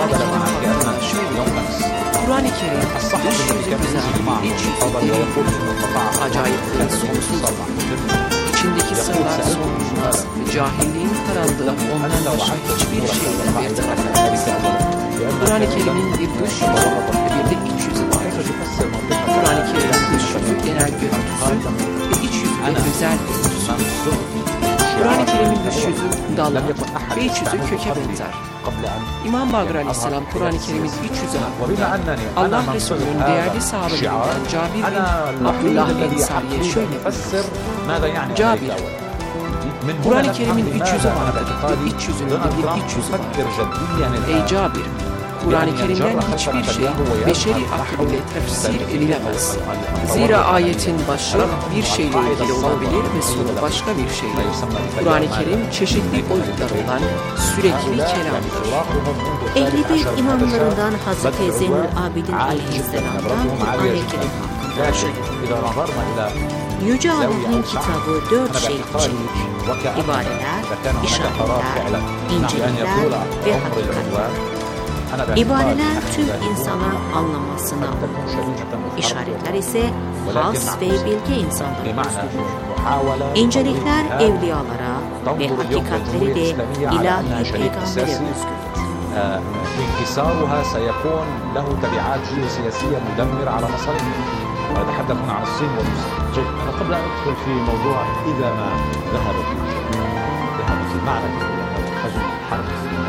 Kur'an-ı Kerim dış yüzü güzel, iç yüzü derin, acayip ve sonsuz, içindeki sırlar sonsuz ve cahilliğin karanlığı ondan başka hiçbir şeyle bir tarafı. Kur'an-ı Kerim'in bir dış yüzü ve bir de iç yüzü vardır. Kur'an-ı Kerim'in dış yüzü genel görüntüsü ve iç yüzü de güzel görüntüsü. Kur'an-ı Kerim'in dış yüzü dallar ve iç yüzü köke benzer. İmam Bagır Aleyhisselam Kur'an-ı Kerim'in iç yüzü hakkında Allah Resulü'nün değerli sahabelerinden Cabir bin Abdullah Ensari'ye şöyle diyor. Cabir, Kur'an-ı Kerim'in iç yüzü vardır ve iç yüzünün de bir iç yüzü vardır. Ey Cabir, Kur'an-ı Kerim'den hiçbir şey beşeri akıl ile tefsir edilemez. Zira ayetin başı bir şeyle ilgili olabilir ve sonu başka bir şeyle. Kur'an-ı Kerim çeşitli boyutlarından sürekli kelamdır. Ehli Beyt imamlarından Hazreti Zeynül Abidin Aleyhisselam'dan Kur'an-ı Kerim hakkında şöyle. Yüce Allah'ın kitabı dört şey içerir. İbareler, işaretler, incelikler ve hakikatler. İbareler tüm insana anlamasına olur. İşaretler ise has ve bilge insanlara özgüdür. İncelikler evliyalara ve hakikatleri de ilahi peygambere özgüdür. انكسارها سيكون له تبعات جيوسياسية مدمرة على مصالحنا. نتحدث هنا عن الصين وروسيا. جيد. أنا قبل أن أدخل في موضوع إذا ما ذهبت ذهبت المعركة إلى حجم الحرب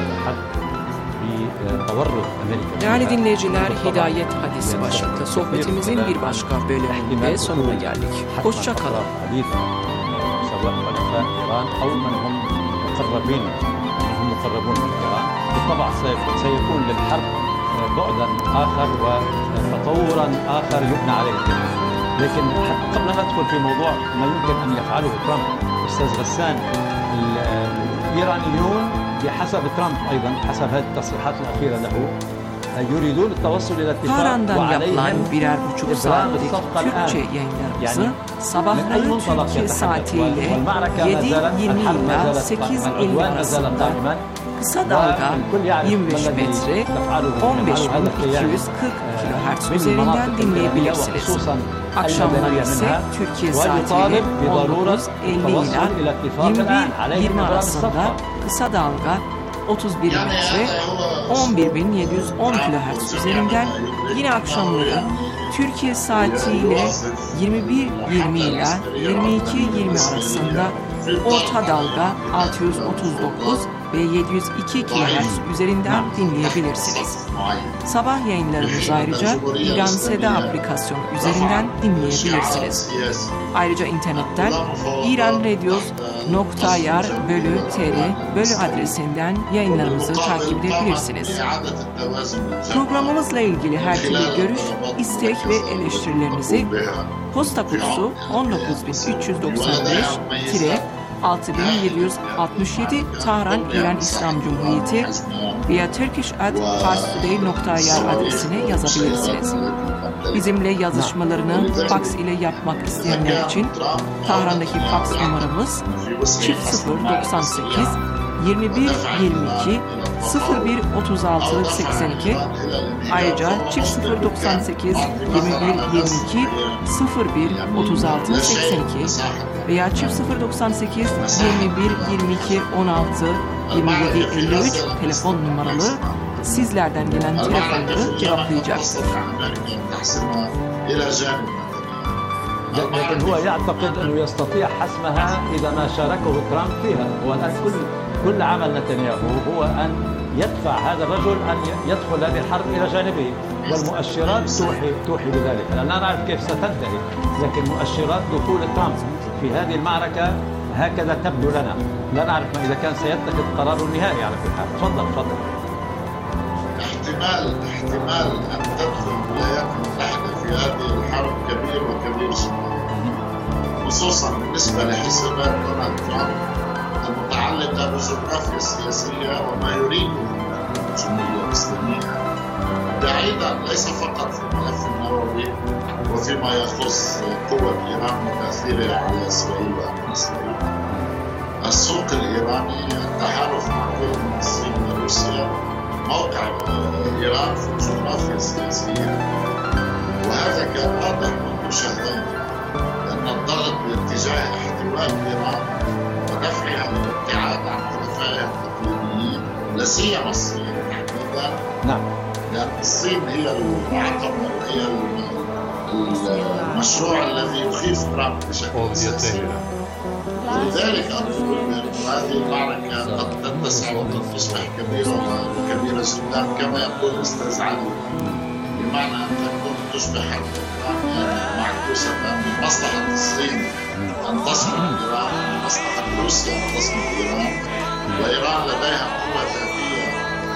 Değerli dinleyiciler, Hidayet Hadisi başlıklı sohbetimizin bir başka bölümünde sonuna geldik. Hoşça kalın. بالطبع سيكون للحرب بعدا آخر وتطورا آخر يبنى عليه. لكن قبل أن ندخل في موضوع ما يمكن أن يفعله ترامب أستاذ غسان، الإيرانيون بحسب ترامب أيضا حسب هذه التصريحات الأخيرة له يريدون التوصل إلى اتفاق وعليهم birer buçuk saatlik Türkçe yayınlarımızı sabahları Türkiye saatiyle yedi yirmi ila sekiz elli arasında kısa dalga yirmi beş metre on beş bin iki yüz kırk kilohertz üzerinden dinleyebilirsiniz. Akşamları ise Türkiye saatiyle on dokuz elli ila yirmi bir yirmi arasında kısa dalga otuz bir metre on bir bin yedi yüz on kilohertz üzerinden yine akşamları Türkiye saatiyle yirmi bir yirmi ile yirmi iki yirmi arasında orta dalga altı yüz otuz dokuz ve yedi yüz iki kilohertz üzerinden dinleyebilirsiniz. Sabah yayınlarımızı ayrıca İran Seda aplikasyonu üzerinden dinleyebilirsiniz. Ayrıca internetten iranradios nokta yar bölü tr bölü adresinden yayınlarımızı takip edebilirsiniz. Programımızla ilgili her türlü görüş, istek ve eleştirilerinizi posta kutusu on dokuz bin üç yüz doksan beş altı bin yedi yüz altmış yedi Tahran İran İslam Cumhuriyeti veya turkish at parstoday nokta yar adresine yazabilirsiniz. Bizimle yazışmalarını fax ile yapmak isteyenler için Tahran'daki fax numaramız çift sıfır doksan sekiz yirmi bir yirmi iki sıfır bir otuz altı seksen iki. Ayrıca çift sıfır doksan sekiz yirmi bir yirmi iki sıfır bir otuz altı seksen iki veya çift sıfır doksan sekiz yirmi bir yirmi iki on altı yirmi yedi elli üç telefon numaralı sizlerden gelen telefonları cevaplayacaktır. لكن هو يعتقد أنه يستطيع حسمها إذا ما شاركه ترامب فيها. هو الآن كل كل عمل نتنياهو هو أن يدفع هذا الرجل أن يدخل هذه الحرب إلى جانبه، والمؤشرات توحي توحي بذلك. لا نعرف كيف ستنتهي، لكن مؤشرات دخول ترامب في هذه المعركة هكذا تبدو لنا. لا نعرف ما إذا كان سيتخذ قراره النهائي على كل حال. تفضل تفضل. احتمال احتمال أن تدخل الولايات المتحدة في هذه الحرب كبير وكبير جدا، خصوصا بالنسبة لحسابات دونالد ترامب المتعلقة بالجغرافيا السياسية وما يريده من الجمهورية الإسلامية، بعيدا ليس فقط في الملف النووي وفيما يخص قوة إيران وتأثيرها على إسرائيل وأمن إسرائيل. السوق الإيراني، التحالف مع كل من الصين وروسيا، موقع إيران في الجغرافيا السياسية، وهذا كان واضح منذ شهرين، أن الضغط باتجاه احتواء إيران ودفعها للابتعاد عن حلفائها التقليديين، لا سيما الصين تحديدا. نعم. لأن الصين هي العقبة وهي المشروع الذي يخيف ترامب بشكل أساسي. ولذلك أقول أن هذه المعركة قد تتسع وقد تصبح كبيرة وكبيرة جدا كما يقول الأستاذ علي، بمعنى أن تكون تصبح حرب أوكرانيا معكوسة من مصلحة الصين أن تصمد إيران، من مصلحة روسيا أن تصمد إيران، وإيران لديها قوة ذاتية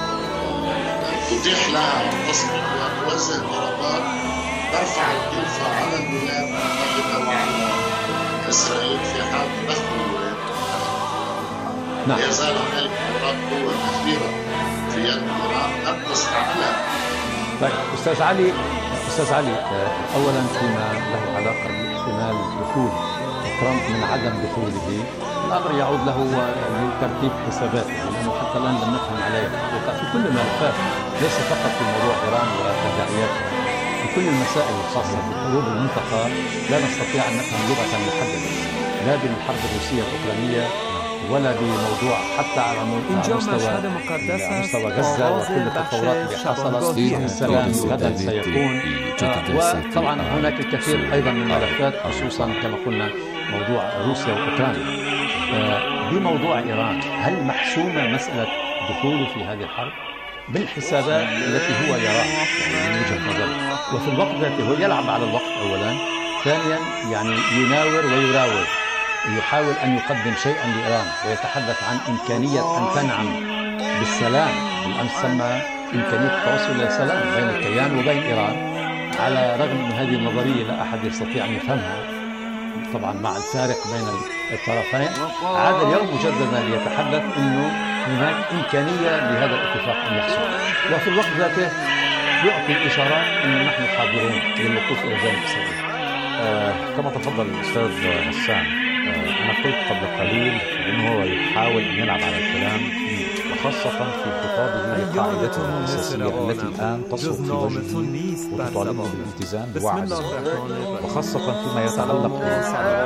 تتيح لها أن تصمد وأن توجه ضربات ترفع الكلفة على الولايات المتحدة وعلى إسرائيل في حال تدخل الولايات المتحدة. لا يزال هنالك قدرات قوة كثيرة في يد إيران لم تستعملها. طيب أستاذ علي، أستاذ علي أولا فيما له علاقة باحتمال دخول ترامب من عدم دخوله، الأمر يعود له لترتيب حساباته، لأنه حتى الآن لم نفهم عليه في كل الملفات، ليس فقط في موضوع إيران وتداعياتها، في كل المسائل الخاصة بحروب المنطقة لا نستطيع أن نفهم لغة محددة، لا بالحرب الروسية الأوكرانية ولا بموضوع حتى على مستوى مستوى غزة وكل التطورات اللي حصلت. السلام غدا سيكون، وطبعا هناك الكثير أيضا من الملفات، خصوصا كما قلنا موضوع روسيا وأوكرانيا. بموضوع إيران، هل محسومة مسألة دخوله في هذه الحرب بالحسابات التي هو يراها من وجهة نظره، وفي الوقت ذاته هو يلعب على الوقت أولا، ثانيا يعني يناور ويراور، يحاول أن يقدم شيئا لإيران ويتحدث عن إمكانية أن تنعم بالسلام، بالأمس سمى إمكانية التوصل إلى سلام بين الكيان وبين إيران، على رغم أن هذه النظرية لا أحد يستطيع أن يفهمها طبعا مع الفارق بين الطرفين. عاد اليوم مجددا ليتحدث أنه هناك إمكانية لهذا الاتفاق أن يحصل، وفي الوقت ذاته يعطي إشارات أنه نحن حاضرون للوقوف إلى جانب إسرائيل. آه كما تفضل الأستاذ حسان، آه أنا قلت قبل قليل أنه هو يحاول أن يلعب على الكلام، وخاصة في خطابه لقاعدته الأساسية التي الآن تصرخ في وجهه وتطالبه بالالتزام بوعد، وخاصة فيما يتعلق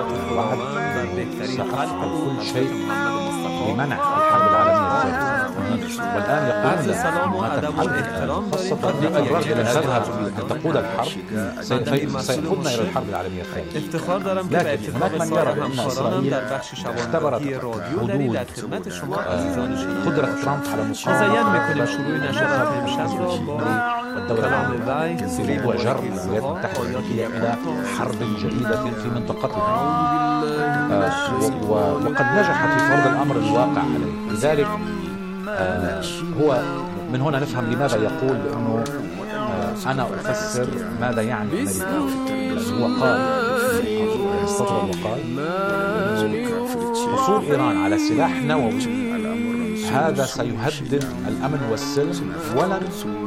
بالوعد سأفعل كل شيء لمنع الحرب العالمية الثالثة. والآن يقولون ما تفعل خاصة في قررت أن تذهب أن تقود الحرب سيقودنا إلى الحرب العالمية الثانية. لكن هناك من يرى أن إسرائيل اختبرت حدود قدرة ترامب على مقاومة والدولة العربية تريد وجر الولايات المتحدة الأمريكية إلى حرب جديدة في منطقتها، وقد نجحت في فرض الأمر الواقع عليه. لذلك هو من هنا نفهم لماذا يقول أنه أنا أفسر ماذا يعني أمريكا. هو قال استطرد وقال حصول إيران على سلاح نووي هذا سيهدد الأمن والسلم، ولن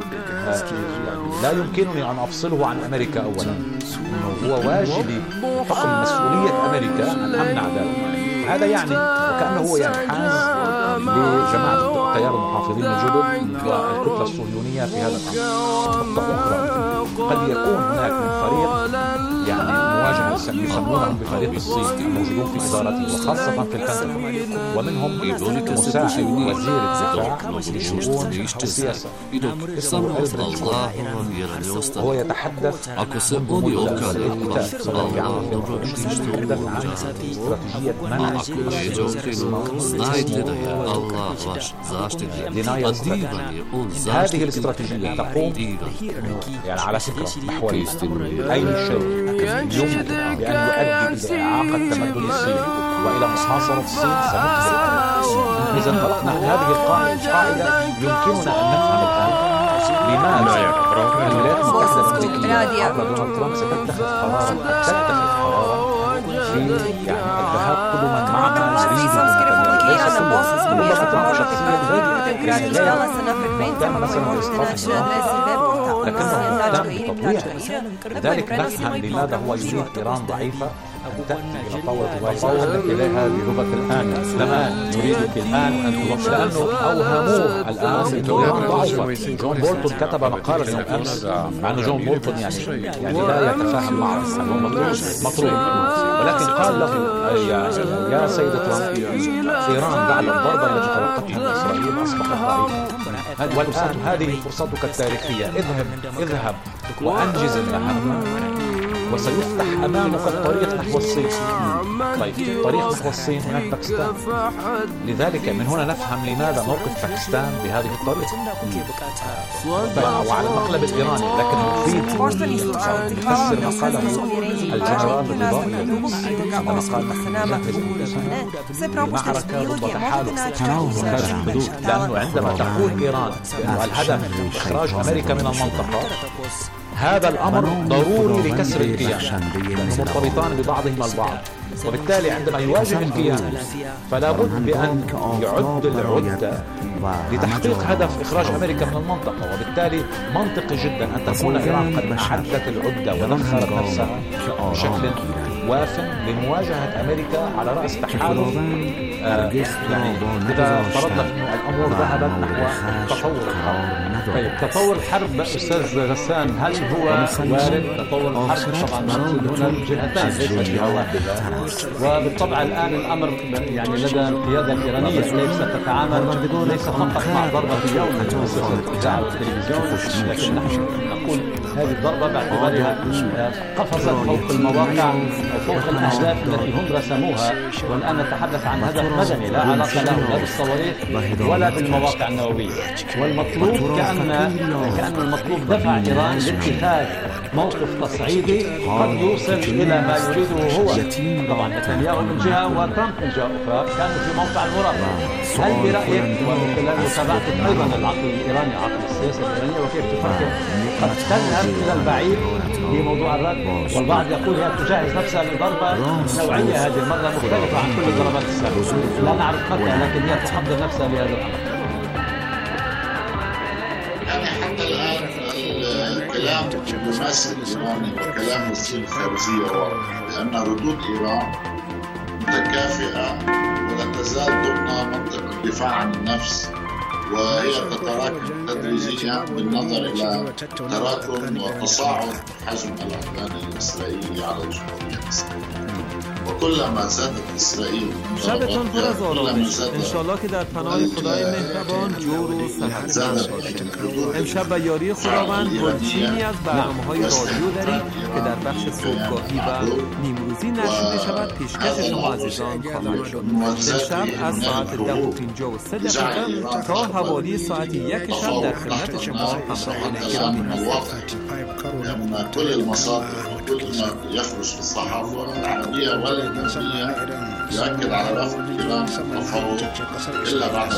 لا يمكنني أن أفصله عن أمريكا. أولا هو واجبي حكم مسؤولية أمريكا أن أمنع ذلك. هذا يعني وكأنه هو ينحاز لجماعة التيار المحافظين الجدد والكتلة الصهيونية في هذا الأمر. نقطة أخرى، قد يكون هناك من فريق يعني مواجهة يسمونهم بفريق الصين الموجودون في إدارته وخاصة في البنتاغون، ومنهم مساعد وزير الدفاع لشؤون السياسة اسمه ألبريتش. هو يتحدث منذ الكتاب صدر في عام ألفين وعشرين يتحدث عن استراتيجية منع هذه الاستراتيجية تقوم يعني على فكرة محورية. أي شيء يمكن بأن يؤدي إلى إعاقة تمدد الصين وإلى محاصرة الصين سنقدر. إذا انطلقنا من هذه القاعدة يمكننا أن نفهم الآن لماذا الولايات المتحدة الأمريكية عبر دونالد ترامب ستتخذ قرارا تتخذ قرارا في يعني الذهاب قدما مع ما يريد ليس كل ترامب شخصيا يعني لا دائما مثلا لكنه يهتم بتطويع. لذلك نفهم لماذا هو يريد إيران ضعيفة أن تأتي إلى طاولة ويتحدث إليها بلغة الآن. الآن يريدك الآن أن تلص، لأنه أوهموه الآن إيران ضعيفة. جون بولتون كتب مقالا اليوم أمس، مع أن جون بولتون يعني يعني لا يتفاهم معه، هو مطروح، ولكن قال له يا يا سيد ترامب إيران بعد الضربة التي تلقتها من إسرائيل أصبحت ضعيفة، والآن هذه فرصتك التاريخية، اذهب اذهب وأنجز المهمة وسيفتح أمامك الطريق نحو الصين. طيب طريق نحو الصين هناك باكستان. لذلك من هنا نفهم لماذا موقف باكستان بهذه الطريقة وعلى المقلب الإيراني. لكن المفيد يفسر ما قاله الجنرال الرضائي عندما قال معركة ضد تحالف خارج الحدود، لأنه عندما تقول إيران بأن الهدف إخراج أمريكا من المنطقة هذا الأمر ضروري لكسر الكيان، لأنهم مرتبطان ببعضهما البعض، وبالتالي عندما يواجه الكيان فلا بد بأن يعد العدة لتحقيق هدف إخراج أمريكا من المنطقة. وبالتالي منطقي جدا أن تكون إيران قد أعدت العدة ونخرت نفسها بشكل واف لمواجهة أمريكا على رأس تحالف. آه يعني إذا فرضنا أن الأمور ذهبت نحو تطور الحرب. طيب تطور الحرب أستاذ غسان، هل هو وارد تطور الحرب؟ طبعا مقصود هنا الجهتين ليس جهة واحدة، وبالطبع الآن الأمر يعني لدى القيادة الإيرانية ليست تتعامل ليس فقط مع ضربة في يوم الإذاعة والتلفزيون، لكن نحن نقول هذه الضربة باعتبارها قفزت فوق المواقع وفوق الأهداف التي هم رسموها، والآن نتحدث عن هدف مدني لا علاقة له لا بالصواريخ ولا بالمواقع النووية. والمطلوب كأن كأن المطلوب دفع إيران لاتخاذ موقف تصعيدي قد يوصل إلى ما يريده هو. طبعا نتنياهو من جهة وترامب من جهة أخرى كانوا في موقع المراقبة. هل برأيك ومن خلال متابعتك أيضا العقل الإيراني عقل السياسة الإيرانية وكيف تفكر قد تذهب إلى البعيد في موضوع الرد؟ والبعض يقول هي تجهز نفسها لضربة نوعية هذه المرة مختلفة عن كل الضربات السابقة، لا نعرف متى لكن هي تحضر نفسها لهذا الأمر. يعني حتى الآن الكلام الممثل الإيراني وكلام الصين الخارجية واضح، لأن ردود إيران متكافئة ولا تزال ضمن منطق الدفاع عن النفس، وهي تتراكم تدريجيا بالنظر إلى تراكم وتصاعد حجم العدوان الإسرائيلي على الجمهورية الإسلامية. وكلما زادت إسرائيل شبتان پر از آرامش، انشالله که در پناه خدای مهربان جور و صحت باشید. امشب و یاری خداوند گلچینی از برنامه‌های رادیو دارید که در بخش صبحگاهی و نیمروزی نشریده شود پیشکش شما عزیزان خواهد شد. امشب از ساعت ده و پنجاه و سه دقیقه تا حوالی ساعت یک شب در خدمت شما همراهان گرامی هستید. كل المصادر وكل ما يخرج في الصحافة العربية والإنجليزية يؤكد على رفض الكلام التفاوض إلا بعد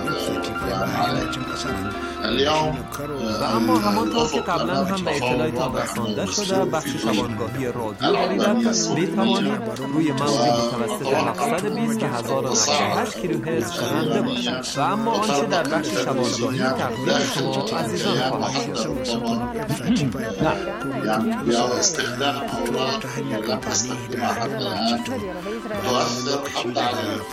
وقت اليوم. و اما همانطور که قبلا هم به اطلاعتان رسانده شده بخش شبانگاهی رادیو دریدن می توانید روی موج متوسط هفتصد و بیست هزار و نود و هشت کیلوهرتز شنونده باشید و اما آنچه در بخش شبانگاهی تقدیم شما عزیزان خواهد شد. يعني استخدام أوراق لم تستخدمها حتى الآن تؤثر حتى على